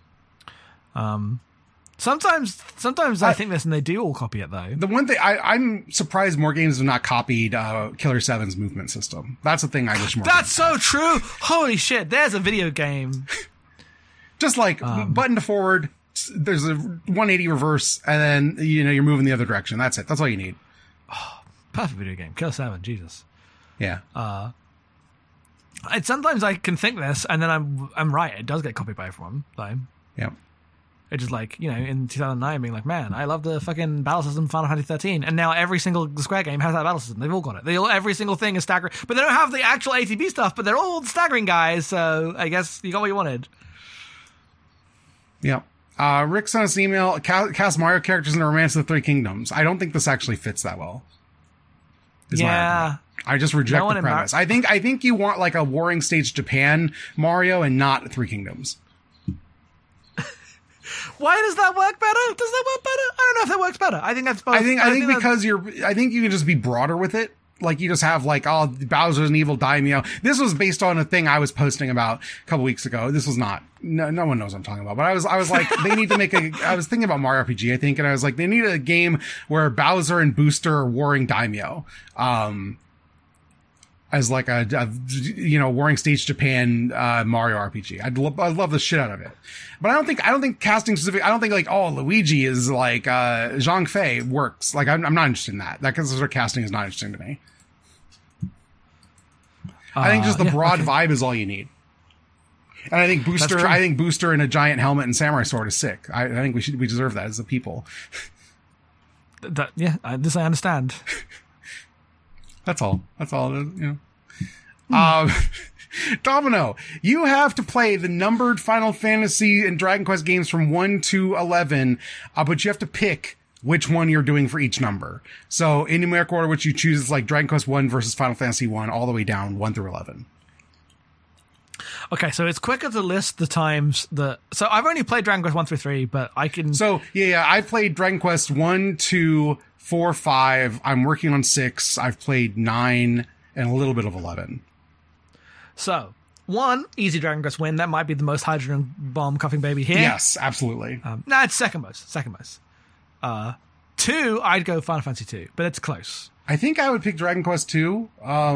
Sometimes I think this and they do all copy it though. The one thing I'm surprised more games have not copied Killer 7's movement system. That's the thing I wish more. That's so true. Holy shit! There's a video game. Just like button to forward, there's a 180 reverse, and then you're moving the other direction. That's it. That's all you need. Perfect video game. Killer 7, Jesus. Yeah. Sometimes I can think this, and then I'm right. It does get copied by everyone, though. Yeah. It's just like, in 2009 being like, man, I love the fucking battle system Final Fantasy 13, and now every single Square game has that battle system. They've all got it. Every single thing is staggering, but they don't have the actual ATB stuff, but they're all staggering guys, so I guess you got what you wanted. Yeah. Rick sent us an email, cast Mario characters in the Romance of the Three Kingdoms. I don't think this actually fits that well. Yeah. I just reject the premise. I think you want like a Warring States Japan Mario and not Three Kingdoms. Why does that work better? Does that work better? I don't know if that works better. I think that's both. I think because I think you can just be broader with it. Like you just have like, Bowser's an evil daimyo. This was based on a thing I was posting about a couple weeks ago. This was not. No one knows what I'm talking about. But I was like, they need to make I was thinking about Mario RPG, I think, and I was like, they need a game where Bowser and Booster are warring daimyo. As like a Warring States Japan Mario RPG. I'd love the shit out of it. But I don't think casting specific. I don't think like, Luigi is like Zhang Fei works. Like I'm not interested in that. That sort of casting is not interesting to me. I think just the broad vibe is all you need. And I think Booster in a giant helmet and samurai sword is sick. I think we deserve that as a people. This I understand. That's all. Domino, you have to play the numbered Final Fantasy and Dragon Quest games from 1 to 11, but you have to pick which one you're doing for each number. So in numeric order, which you choose is like Dragon Quest 1 versus Final Fantasy 1 all the way down 1 through 11. Okay, so it's quicker to list the times that... So I've only played Dragon Quest 1 through 3, but I can... So, I played Dragon Quest 1, 2, 4, 5. I'm working on 6. I've played 9 and a little bit of 11. So, 1, easy Dragon Quest win. That might be the most hydrogen bomb cuffing baby here. Yes, absolutely. It's second most. 2, I'd go Final Fantasy 2, but it's close. I think I would pick Dragon Quest 2.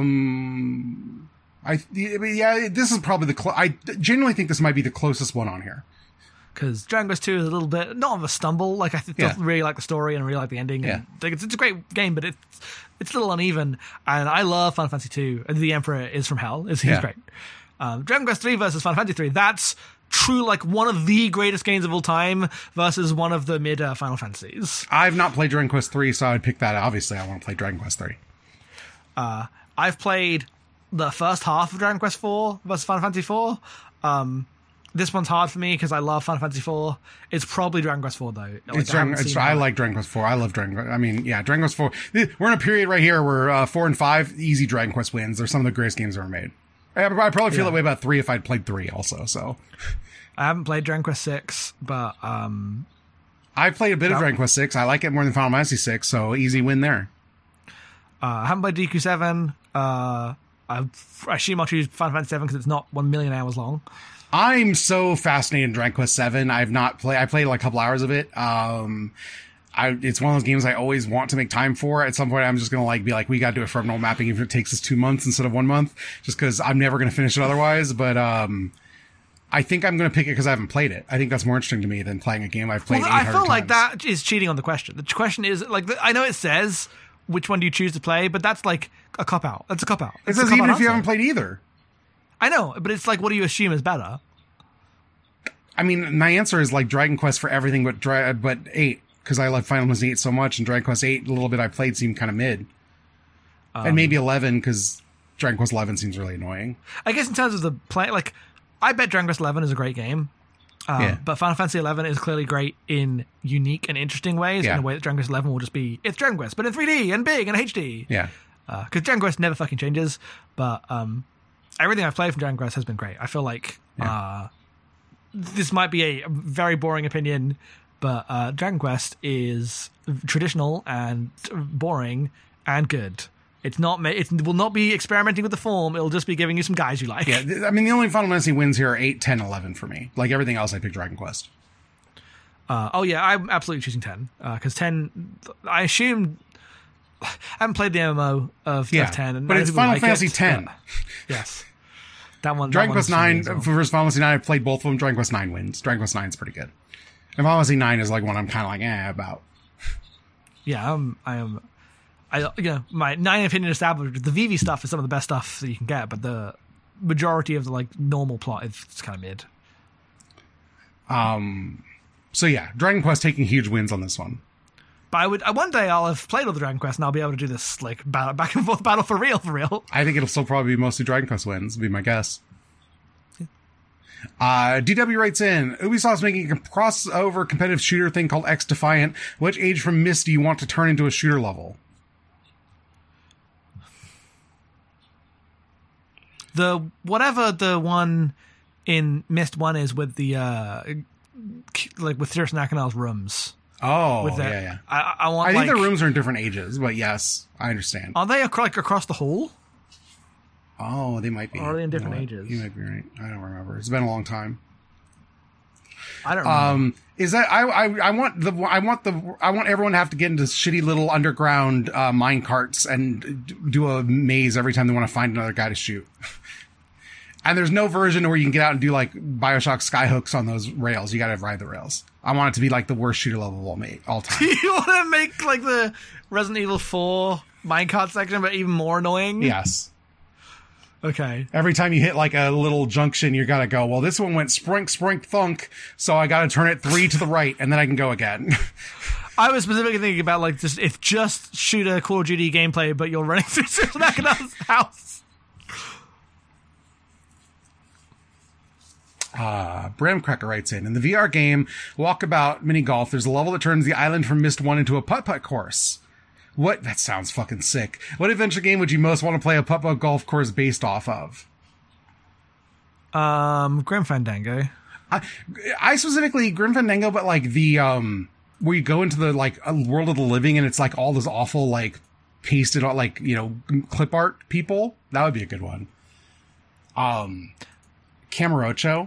This is probably I genuinely think this might be the closest one on here. Because Dragon Quest 2 is a little bit, not of a stumble. Like, I really like the story and really like the ending. Yeah. And it's a great game, but it's a little uneven. And I love Final Fantasy 2. The Emperor is from Hell. He's great. Dragon Quest 3 versus Final Fantasy 3. That's true, like one of the greatest games of all time versus one of the mid Final Fantasies. I've not played Dragon Quest 3, so I'd pick that. Obviously, I want to play Dragon Quest 3. I've played the first half of Dragon Quest 4 versus Final Fantasy 4. This one's hard for me because I love Final Fantasy 4. It's probably Dragon Quest 4 though. I like Dragon Quest 4. I love Dragon Quest. I mean, Dragon Quest 4. We're in a period right here where 4 and 5 easy Dragon Quest wins. They're some of the greatest games ever made. I'd probably feel that way about 3 if I'd played 3 also. So I haven't played Dragon Quest 6, but I played a bit of Dragon Quest 6. I like it more than Final Fantasy 6, so easy win there. I haven't played DQ7. I assume I'll choose Final Fantasy 7 because it's not 1 million hours long. I'm so fascinated in Dragon Quest 7. I played like a couple hours of it. It's one of those games I always want to make time for. At some point, I'm just going to be like, we got to do it for normal mapping, even if it takes us 2 months instead of 1 month, just because I'm never going to finish it otherwise. But, I think I'm going to pick it because I haven't played it. I think that's more interesting to me than playing a game I've played 800 times. I feel like that is cheating on the question. The question is, like, I know it says which one do you choose to play, but that's like a cop-out. That's a cop-out. It says even if you haven't played either. I know, but it's like, what do you assume is better? I mean, my answer is like Dragon Quest for everything but 8, because I love Final Fantasy 8 so much, and Dragon Quest 8, a little bit I played seemed kind of mid. And maybe 11, because Dragon Quest 11 seems really annoying. I guess in terms of the play, like, I bet Dragon Quest 11 is a great game. But Final Fantasy 11 is clearly great in unique and interesting ways, in a way that Dragon Quest 11 will just be, it's Dragon Quest, but in 3D and big and HD. Yeah. Because Dragon Quest never fucking changes, but everything I've played from Dragon Quest has been great. I feel like this might be a very boring opinion, but Dragon Quest is traditional and boring and good. It will not be experimenting with the form. It'll just be giving you some guys you like. Yeah, I mean, the only Final Fantasy wins here are 8, 10, 11 for me. Like everything else, I pick Dragon Quest. I'm absolutely choosing 10. Because 10, I assume... I haven't played the MMO of 10. But it's Final Fantasy 10. Yes. That one. Dragon Quest 9 versus Final Fantasy 9, I've played both of them. Dragon Quest 9 wins. Dragon Quest 9 is pretty good. And Final Fantasy 9 is like one I'm kind of like, about. Yeah, my 9 opinion established. The VV stuff is some of the best stuff that you can get, but the majority of the like normal plot is kind of mid. So yeah, Dragon Quest taking huge wins on this one. But one day I'll have played all the Dragon Quest and I'll be able to do this like back and forth battle for real. I think it'll still probably be mostly Dragon Quest wins, would be my guess. DW writes in, Ubisoft's making a crossover competitive shooter thing called X Defiant. Which Age from Myst do you want to turn into a shooter level? Whatever the one in Myst 1 is with the like with Circe and Akonel's rooms. Oh, yeah. I think the rooms are in different ages, but yes, I understand. Are they across the hall? Oh, they might be. Or are they in different ages? You might be right. I don't remember. It's been a long time. I don't remember. Is that I want everyone to have to get into shitty little underground mine carts and do a maze every time they want to find another guy to shoot. And there's no version where you can get out and do like BioShock skyhooks on those rails. You got to ride the rails. I want it to be like the worst shooter level of all time. You want to make like the Resident Evil 4 minecart section, but even more annoying? Yes. Okay. Every time you hit like a little junction, you got to go, well, this one went sprink, thunk, so I got to turn it 3 to the right, and then I can go again. I was specifically thinking about like just shooter Call of Duty gameplay, but you're running through Circe house. Bram Cracker writes in the VR game Walkabout Mini Golf, there's a level that turns the island from Myst 1 into a putt-putt course. That sounds fucking sick. What adventure game would you most want to play a putt-putt golf course based off of? Grim Fandango. I specifically Grim Fandango, but like the where you go into the like a world of the living and it's like all this awful like pasted on like, you know, clip art people. That would be a good one. Camarocho.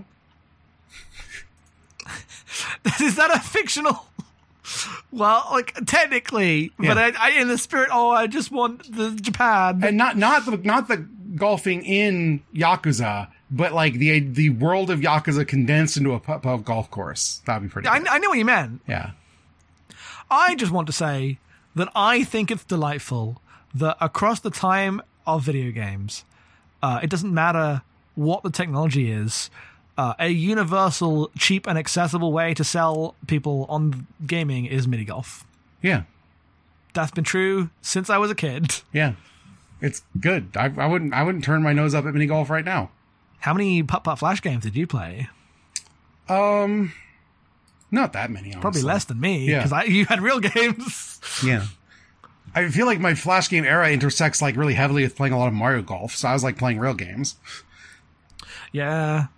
Is that a fictional? Well, like technically, yeah. But I in the spirit. Oh, I just want the Japan, and not the golfing in Yakuza, but like the world of Yakuza condensed into a putt-putt golf course. That'd be pretty. I know what you meant. Yeah. I just want to say that I think it's delightful that across the time of video games, it doesn't matter what the technology is. A universal, cheap, and accessible way to sell people on gaming is mini golf. Yeah, that's been true since I was a kid. Yeah, it's good. I wouldn't turn my nose up at mini golf right now. How many putt-putt flash games did you play? Not that many. Honestly. Probably less than me. Yeah, because you had real games. Yeah. I feel like my flash game era intersects like really heavily with playing a lot of Mario Golf, so I was like playing real games. Yeah.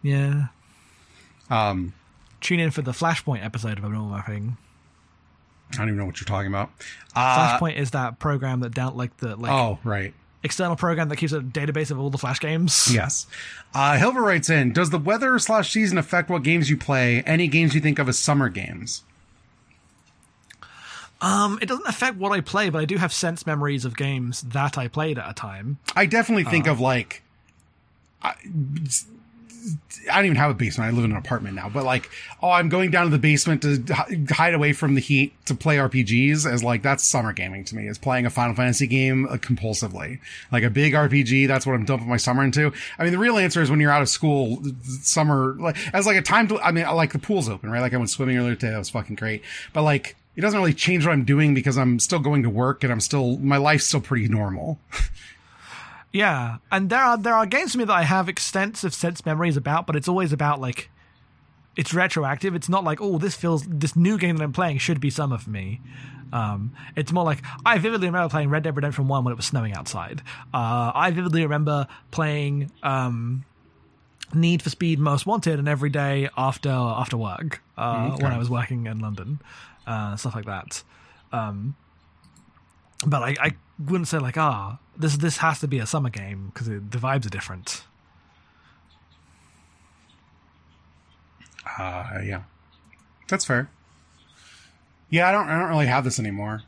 Tune in for the Flashpoint episode of Abnormal Mapping. I don't even know what you're talking about. Flashpoint is that program that Oh, right. external program that keeps a database of all the Flash games. Yes. Hilver writes in, does the weather/season affect what games you play? Any games you think of as summer games? It doesn't affect what I play, but I do have sense memories of games that I played at a time. I definitely think of like, I don't even have a basement. I live in an apartment now, but like, oh, I'm going down to the basement to hide away from the heat to play RPGs as like, that's summer gaming to me, is playing a Final Fantasy game compulsively. Like a big RPG, that's what I'm dumping my summer into. I mean, the real answer is when you're out of school, summer, like, as like a time to, I mean, like the pool's open, right? Like I went swimming earlier today. That was fucking great. But like, it doesn't really change what I'm doing because I'm still going to work and my life's still pretty normal. Yeah, and there are games for me that I have extensive sense memories about, but it's always about like, it's retroactive. It's not like, oh, this new game that I'm playing should be summer for me. It's more like, I vividly remember playing Red Dead Redemption 1 when it was snowing outside. I vividly remember playing Need for Speed Most Wanted and every day after work when I was working in London. Stuff like that. But I wouldn't say like, this has to be a summer game because the vibes are different. Yeah, that's fair. Yeah, I don't really have this anymore.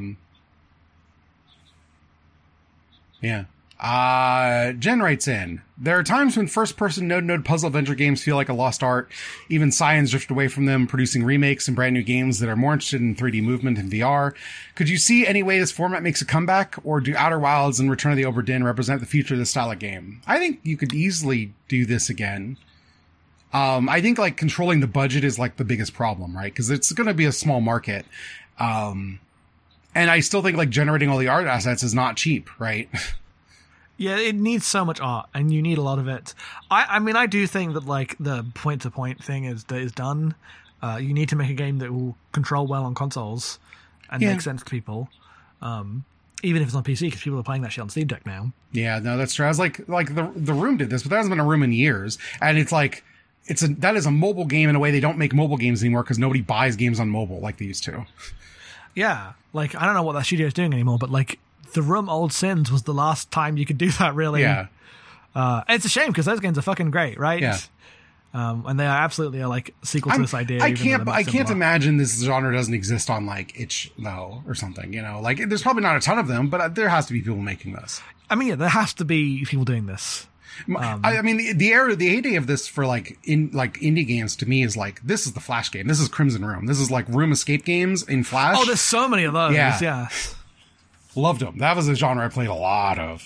Yeah. Jen writes in, there are times when first-person node puzzle adventure games feel like a lost art. Even Science drift away from them, producing remakes and brand new games that are more interested in 3D movement and VR. Could you see any way this format makes a comeback, or do Outer Wilds and Return of the Obra Dinn represent the future of this style of game? I think you could easily do this again. I think like controlling the budget is like the biggest problem, right? Because it's going to be a small market. And I still think like generating all the art assets is not cheap, right? Yeah, it needs so much art, and you need a lot of it. I mean, I do think that like the point-to-point thing is done. You need to make a game that will control well on consoles and make sense to people, even if it's on PC, because people are playing that shit on Steam Deck now. Yeah, no, that's true. I was like the Room did this, but there hasn't been a Room in years, and it's like that is a mobile game in a way they don't make mobile games anymore because nobody buys games on mobile like they used to. Yeah, like I don't know what that studio is doing anymore, but like. The Room Old Sins was the last time you could do that, really. Yeah. It's a shame because those games are fucking great, right? Yeah. And they are absolutely a like sequel to this idea. I can't imagine this genre doesn't exist on like itch.io or something, you know? Like there's probably not a ton of them, but there has to be people making this. I mean, yeah, there has to be people doing this. I mean, the heyday of this for like indie games to me is like, this is the Flash game. This is Crimson Room. This is like room escape games in Flash. Oh, there's so many of those. Yeah. Loved them. That was a genre I played a lot of.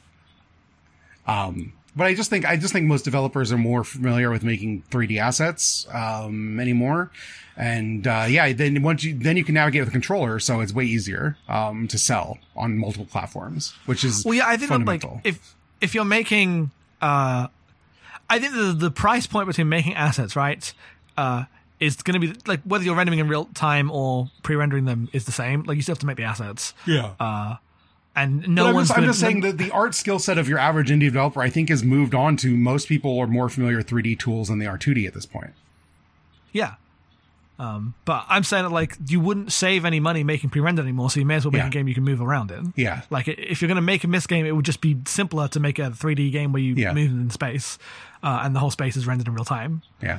But I just think most developers are more familiar with making 3D assets anymore. And then you can navigate with a controller, so it's way easier to sell on multiple platforms, which is I think fundamental. That, like, if you're making I think the price point between making assets, right, is going to be like whether you're rendering in real time or pre-rendering them is the same. Like you still have to make the assets. Yeah. And I'm just saying that the art skill set of your average indie developer, I think, has moved on to most people are more familiar with 3D tools than they are 2D at this point. Yeah. But I'm saying that like you wouldn't save any money making pre-rendered anymore, so you may as well make a game you can move around in. Yeah. Like if you're going to make a Myst game, it would just be simpler to make a 3D game where you move in space, and the whole space is rendered in real time. Yeah.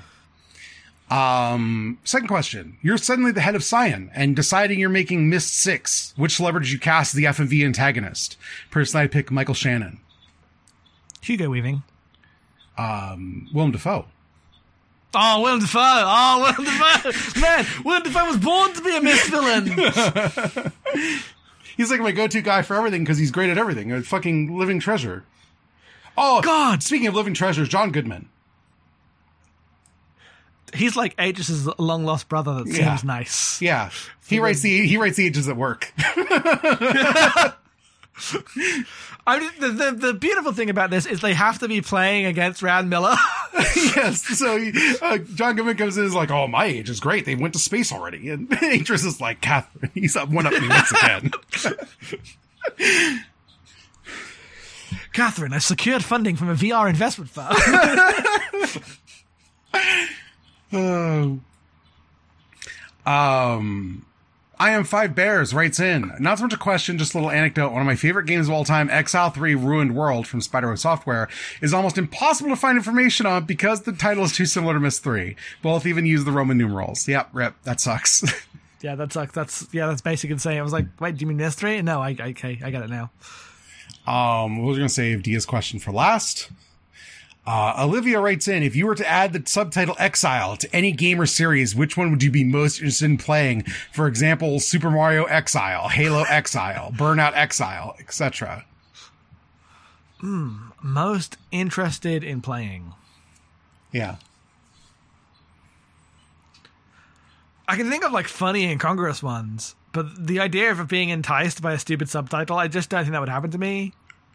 Second question. You're suddenly the head of Cyan and deciding you're making Myst 6. Which celebrity did you cast as the FMV antagonist? Personally, I pick Michael Shannon. Hugo Weaving. Willem Dafoe. Oh, Willem Dafoe. Man, Willem Dafoe was born to be a Myst villain. He's like my go-to guy for everything because he's great at everything. A fucking living treasure. Oh, God. Speaking of living treasures, John Goodman. He's like Aegis' long lost brother that seems nice. Yeah. He writes the Aegis at work. I mean, the beautiful thing about this is they have to be playing against Rand Miller. Yes. So John Goodman comes in and is like, oh, my age is great. They went to space already. And Aegis is like, Catherine, he's one up me once again. Catherine, I secured funding from a VR investment firm. I Am Five Bears writes in, not so much a question, just a little anecdote. One of my favorite games of all time, Exile 3 Ruined World from Spiderweb Software, is almost impossible to find information on because the title is too similar to Myst 3. Both even use the Roman numerals. Yep, rip. That sucks. Yeah, that sucks. That's basic insane. I was like, wait, do you mean Myst 3? No, okay, I got it now. We're going to save Dia's question for last. Olivia writes in, if you were to add the subtitle Exile to any game or series, which one would you be most interested in playing? For example, Super Mario Exile, Halo Exile, Burnout Exile, etc. Most interested in playing. Yeah. I can think of like funny, incongruous ones, but the idea of being enticed by a stupid subtitle, I just don't think that would happen to me.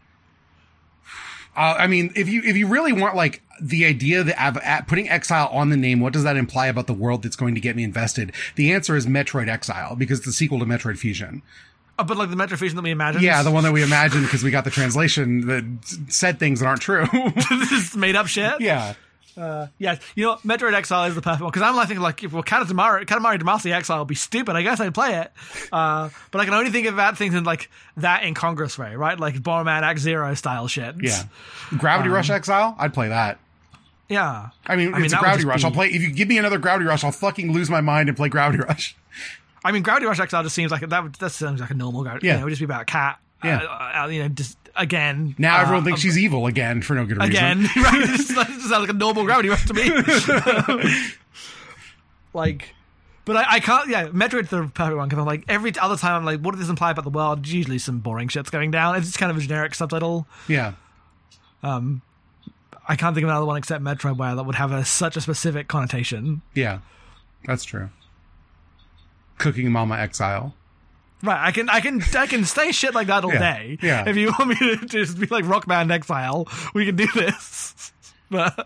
I mean, if you really want like the idea that putting Exile on the name, what does that imply about the world that's going to get me invested? The answer is Metroid Exile, because it's the sequel to Metroid Fusion. Oh, but like the Metroid Fusion that we imagined? Yeah, the one that we imagined because we got the translation that said things that aren't true. This is made up shit? Yeah. Yeah, you know, Metroid Exile is the perfect one, because I'm like thinking, like, if Katamari Damacy Exile would be stupid, I guess I'd play it. But I can only think about things in, like, that incongruous way, right? Like, Bomberman Act Zero style shit. Yeah. Gravity Rush Exile? I'd play that. Yeah. I mean it's a Gravity Rush. I'll play, if you give me another Gravity Rush, I'll fucking lose my mind and play Gravity Rush. I mean, Gravity Rush Exile just seems like, that sounds like a normal Gravity. Yeah. You know, it would just be about a cat. Yeah. You know, just... Again. Now everyone thinks she's evil again for no good reason. Again. Right? This sounds like a normal Gravity Rush to me. Like, but I can't, Metroid's the perfect one, because I'm like, every other time I'm like, what does this imply about the world? Usually some boring shit's going down. It's just kind of a generic subtitle. Yeah. I can't think of another one except Metroid where that would have such a specific connotation. Yeah. That's true. Cooking Mama Exile. Right, I can say shit like that all day. Yeah. If you want me to just be like Rock Band Exile, we can do this. But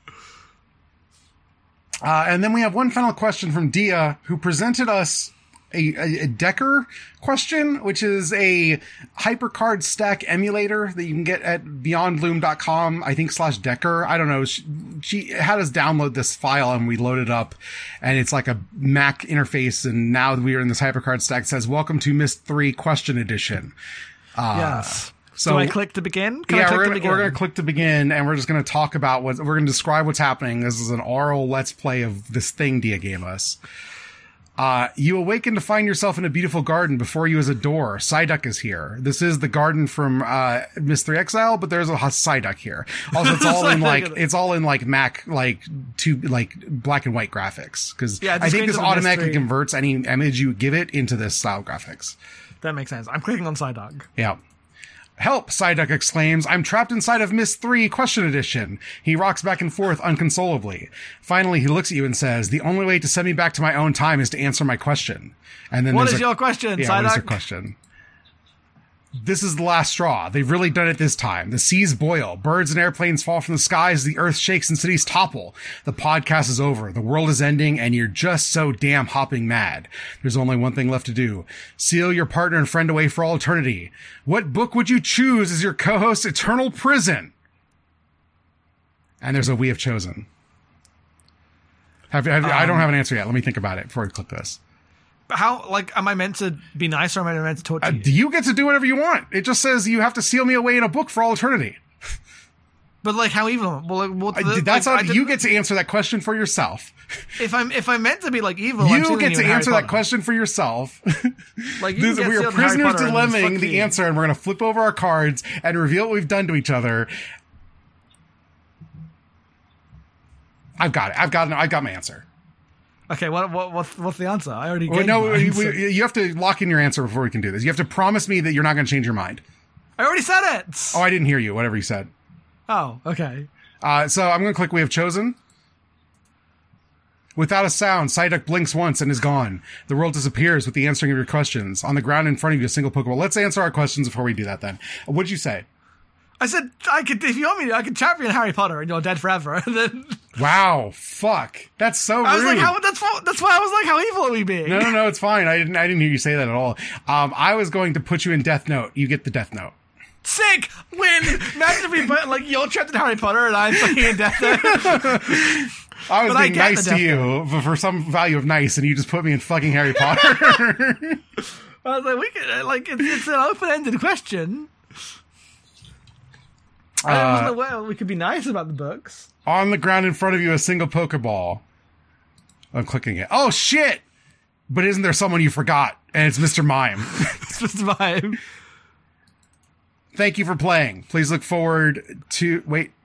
and then we have one final question from Dia, who presented us a Decker question, which is a HyperCard stack emulator that you can get at beyondloom.com, I think /Decker. I don't know. She had us download this file and we loaded it up, and it's like a Mac interface. And now we are in this HyperCard stack. It says, welcome to Myst 3 question edition. Yes. So do I click to begin? We're going to click to begin, and we're just going to talk about we're going to describe what's happening. This is an oral let's play of this thing Dia gave us. You awaken to find yourself in a beautiful garden. Before you is a door. Psyduck is here. This is the garden from Myst 3 Exile, but there's a Psyduck here. Also, it's all in like Mac, like black and white graphics, because I think this automatically converts any image you give it into this style graphics. That makes sense. I'm clicking on Psyduck. Yeah. Help, Psyduck exclaims. I'm trapped inside of Myst 3 question edition. He rocks back and forth unconsolably. Finally, he looks at you and says, the only way to send me back to my own time is to answer my question. And then what is your question, Psyduck? What is your question? This is the last straw. They've really done it this time. The seas boil. Birds and airplanes fall from the skies. The earth shakes and cities topple. The podcast is over. The world is ending, and you're just so damn hopping mad. There's only one thing left to do. Seal your partner and friend away for all eternity. What book would you choose as your co-host's eternal prison? And there's a We Have Chosen. I don't have an answer yet. Let me think about it before we click this. How, like, am I meant to be nice or am I meant to torture you? You get to do whatever you want. It just says you have to seal me away in a book for all eternity. But, like, how evil? Well, like, you get to answer that question for yourself. If I'm meant to be, like, evil, you get to answer that question for yourself. Like, we are prisoners dilemmaing the answer, and we're going to flip over our cards and reveal what we've done to each other. I've got it. I've got my answer. Okay, what's the answer? I already gave you have to lock in your answer before we can do this. You have to promise me that you're not going to change your mind. I already said it! Oh, I didn't hear you, whatever you said. Oh, okay. So I'm going to click We Have Chosen. Without a sound, Psyduck blinks once and is gone. The world disappears with the answering of your questions. On the ground in front of you, a single Pokeball. Let's answer our questions before we do that then. What'd you say? I said, if you want me to, I could champion Harry Potter and you're dead forever. And then... Wow, fuck. That's so rude. I was like, that's why I was like, how evil are we being? No, it's fine. I didn't hear you say that at all. I was going to put you in Death Note. You get the Death Note. Sick! Win! Imagine if we put, like, you're trapped in Harry Potter and I'm fucking in Death Note. I was But being get nice the to Death you for some value of nice, and you just put me in fucking Harry Potter. I was like, we could, like, it's an open-ended question. I wasn't aware we could be nice about the books. On the ground in front of you, a single Pokeball. I'm clicking it. Oh, shit! But isn't there someone you forgot? And it's Mr. Mime. It's just vibe. Thank you for playing. Please look forward to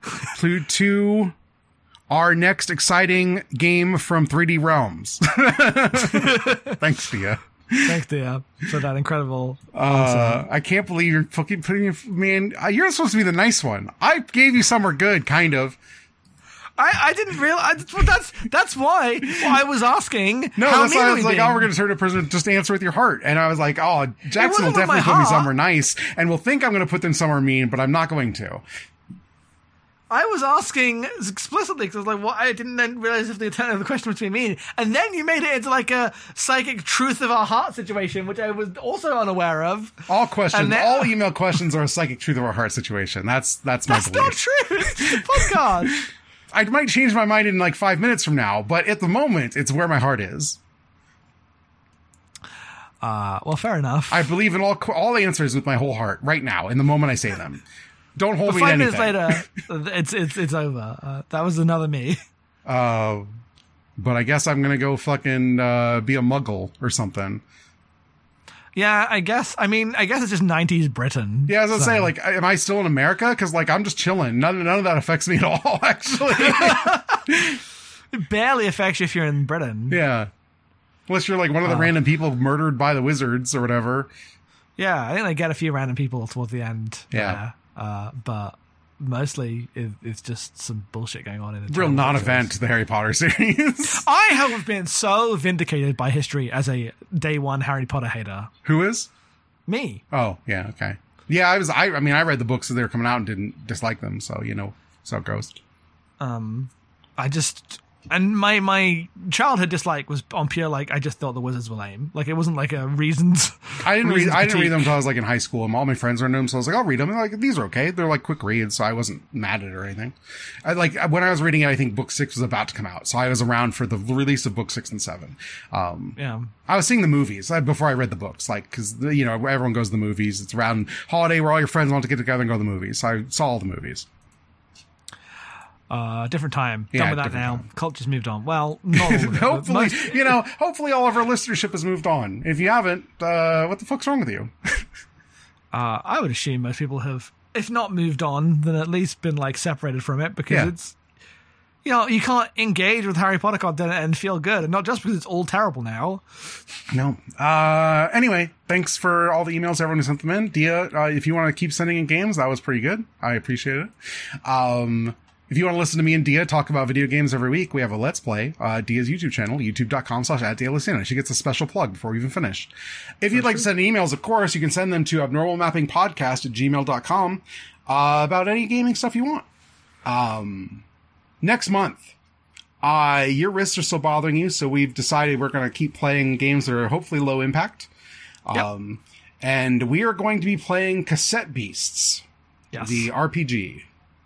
our next exciting game from 3D Realms. Thanks, Thea. Thanks, Thea, for that incredible answer. I can't believe you're fucking putting me in. You're supposed to be the nice one. I gave you somewhere good, kind of. I didn't realize. That's why I was asking. No, how that's why I was like, being? oh, we're going to turn to person, just answer with your heart. And I was like, oh, Jackson will wasn't with my definitely put me heart. somewhere nice and will think I'm going to put them somewhere mean, but I'm not going to. I was asking explicitly because I was like, well, I didn't then realize if the intent of the question was to be mean. And then you made it into like a psychic truth of our heart situation, which I was also unaware of. All questions, all email questions are a psychic truth of our heart situation. That's my belief. That's not true. It's just a podcast. I might change my mind in like 5 minutes from now, but at the moment, it's where my heart is. Well, fair enough. I believe in all answers with my whole heart right now, in the moment I say them. Don't hold me to 5 minutes anything. later, it's over. That was another me. But I guess I'm gonna go fucking be a muggle or something. Yeah, I guess it's just 90s Britain. Yeah, I was gonna say, like, am I still in America? Because, like, I'm just chilling. None of that affects me at all, actually. It barely affects you if you're in Britain. Yeah. Unless you're, like, one of the random people murdered by the wizards or whatever. Yeah, I think they get a few random people towards the end. Yeah. But mostly it's just some bullshit going on in the Real non-event to the Harry Potter series. I have been so vindicated by history as a day one Harry Potter hater. Who is? Me. Oh, yeah, okay. Yeah, I mean, I read the books as they were coming out and didn't dislike them, so, you know, so it goes. And my childhood dislike was on pure, like, I just thought the wizards were lame. Like, it wasn't like a reasons. I didn't read them until I was like in high school, and all my friends were into them, so I was like, I'll read them. And like, these are okay. They're like quick reads, so I wasn't mad at it or anything. When I was reading it, I think book 6 was about to come out, so I was around for the release of book 6 and 7. Yeah. I was seeing the movies before I read the books, like, because, you know, everyone goes to the movies. It's around holiday where all your friends want to get together and go to the movies, so I saw all the movies. Different time. Yeah, Done with that now. time. Culture's Moved on. Well, not all of it. Hopefully, hopefully all of our listenership has moved on. If you haven't, what the fuck's wrong with you? I would assume most people have, if not moved on, then at least been like separated from it because it's, you know, you can't engage with Harry Potter content and feel good, and not just because it's all terrible now. No. Anyway, thanks for all the emails, everyone who sent them in. Dia, if you want to keep sending in games, that was pretty good. I appreciate it. If you want to listen to me and Dia talk about video games every week, we have a Let's Play, Dia's YouTube channel, youtube.com/@DiaLuciano. She gets a special plug before we even finish. If you'd like to send emails, of course, you can send them to abnormalmappingpodcast@gmail.com about any gaming stuff you want. Next month, your wrists are still bothering you, so we've decided we're going to keep playing games that are hopefully low impact. And we are going to be playing Cassette Beasts, the RPG.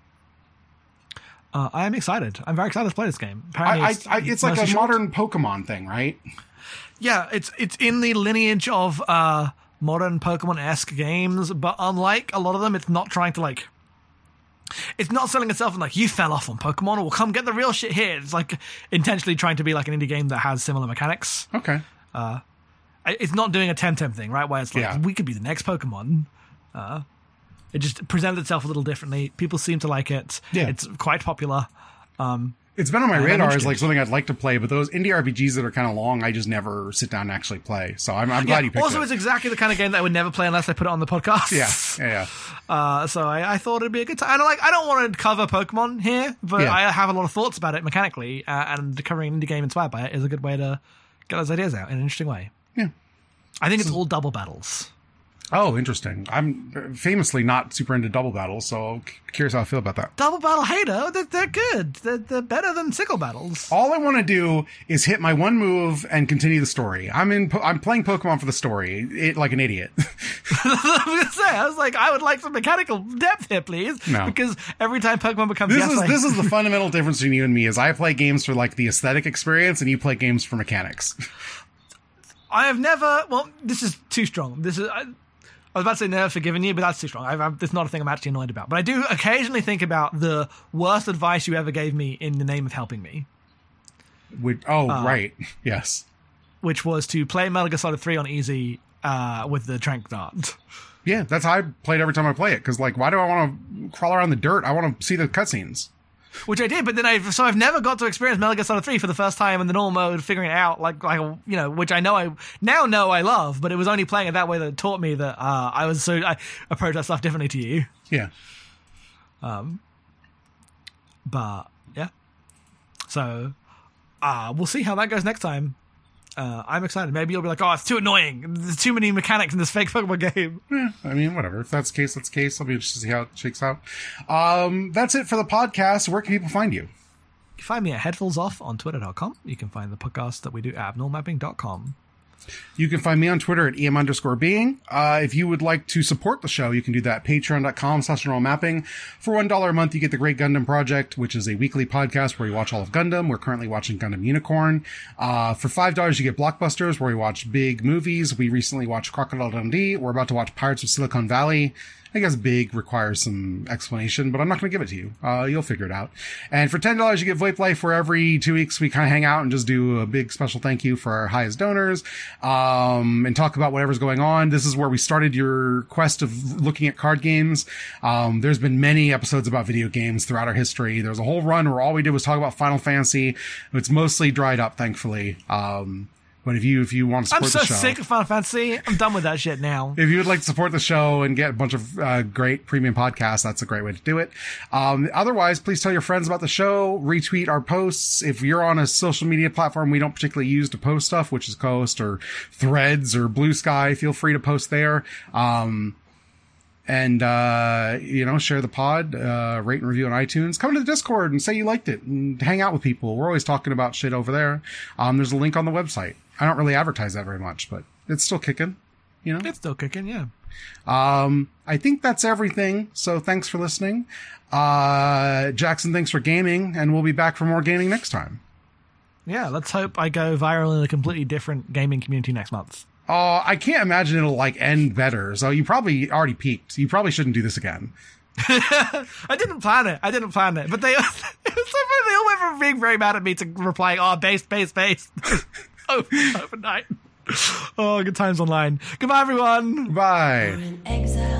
I am excited. I'm very excited to play this game. It's like a modern Pokemon thing, right? Yeah, it's in the lineage of modern Pokemon-esque games, but unlike a lot of them, it's not trying to like... It's not selling itself and like, you fell off on Pokemon, well, come get the real shit here. It's like intentionally trying to be like an indie game that has similar mechanics. Okay. It's not doing a Temtem thing, right? Where it's like, we could be the next Pokemon. It just presents itself a little differently. People seem to like it. Yeah. It's quite popular. It's been on my radar as like something I'd like to play, but those indie RPGs that are kind of long, I just never sit down and actually play. So I'm glad you picked it. Also, it's exactly the kind of game that I would never play unless I put it on the podcast. Yeah. So I thought it'd be a good time. And I don't want to cover Pokemon here, but I have a lot of thoughts about it mechanically, and covering an indie game inspired by it is a good way to get those ideas out in an interesting way. Yeah. I think it's all double battles. Oh, interesting. I'm famously not super into double battles, so curious how I feel about that. Double battle hater, they're good. They're better than single battles. All I want to do is hit my one move and continue the story. I'm playing Pokemon for the story, like an idiot. I was like, I would like some mechanical depth here, please. No. Because every time Pokemon becomes this is the fundamental difference between you and me. Is I play games for like the aesthetic experience, and you play games for mechanics. I have never. Well, this is too strong. I was about to say never forgiven you, but that's too strong. It's not a thing I'm actually annoyed about. But I do occasionally think about the worst advice you ever gave me in the name of helping me. Right. Yes. Which was to play Metal Gear Solid 3 on easy with the Trank Dart. Yeah, that's how I played every time I play it. Because, like, why do I want to crawl around the dirt? I want to see the cutscenes. Which I did, but then I've never got to experience Metal Gear Solid 3 for the first time in the normal mode, figuring it out, which I know I love, but it was only playing it that way that it taught me that I approach that stuff differently to you. Yeah. But yeah. So we'll see how that goes next time. I'm excited. Maybe you'll be like, oh, it's too annoying. There's too many mechanics in this fake Pokemon game. I mean, whatever. If that's the case, that's the case. I'll be interested to see how it shakes out. That's it for the podcast. Where can people find you? You can find me at headfullsoff on twitter.com. You can find the podcast that we do at abnormalmapping.com. You can find me on Twitter at em_being. If you would like to support the show, you can do that at patreon.com/normalmapping. For $1 a month, you get the Great Gundam Project, which is a weekly podcast where we watch all of Gundam. We're currently watching Gundam Unicorn. For $5, you get Blockbusters, where we watch big movies. We recently watched Crocodile Dundee. We're about to watch Pirates of Silicon Valley. I guess big requires some explanation, but I'm not going to give it to you. You'll figure it out. And for $10, you get VoIP Life, where every 2 weeks we kind of hang out and just do a big special thank you for our highest donors, and talk about whatever's going on. This is where we started your quest of looking at card games. There's been many episodes about video games throughout our history. There's a whole run where all we did was talk about Final Fantasy. It's mostly dried up, thankfully. But if you want to support the show... I'm so sick of Final Fantasy. I'm done with that shit now. If you would like to support the show and get a bunch of great premium podcasts, that's a great way to do it. Otherwise, please tell your friends about the show. Retweet our posts. If you're on a social media platform we don't particularly use to post stuff, which is Coast or Threads or Blue Sky, feel free to post there. And share the pod, rate and review on iTunes. Come to the Discord and say you liked it and hang out with people. We're always talking about shit over there. There's a link on the website. I don't really advertise that very much, but it's still kicking, you know? It's still kicking, yeah. I think that's everything. So thanks for listening. Jackson, thanks for gaming, and we'll be back for more gaming next time. Yeah, let's hope I go viral in a completely different gaming community next month. I can't imagine it'll end better. So you probably already peaked. You probably shouldn't do this again. I didn't plan it, but it was so funny. They all went from being very mad at me to replying, base. Overnight. Oh, good times online. Goodbye, everyone. Bye.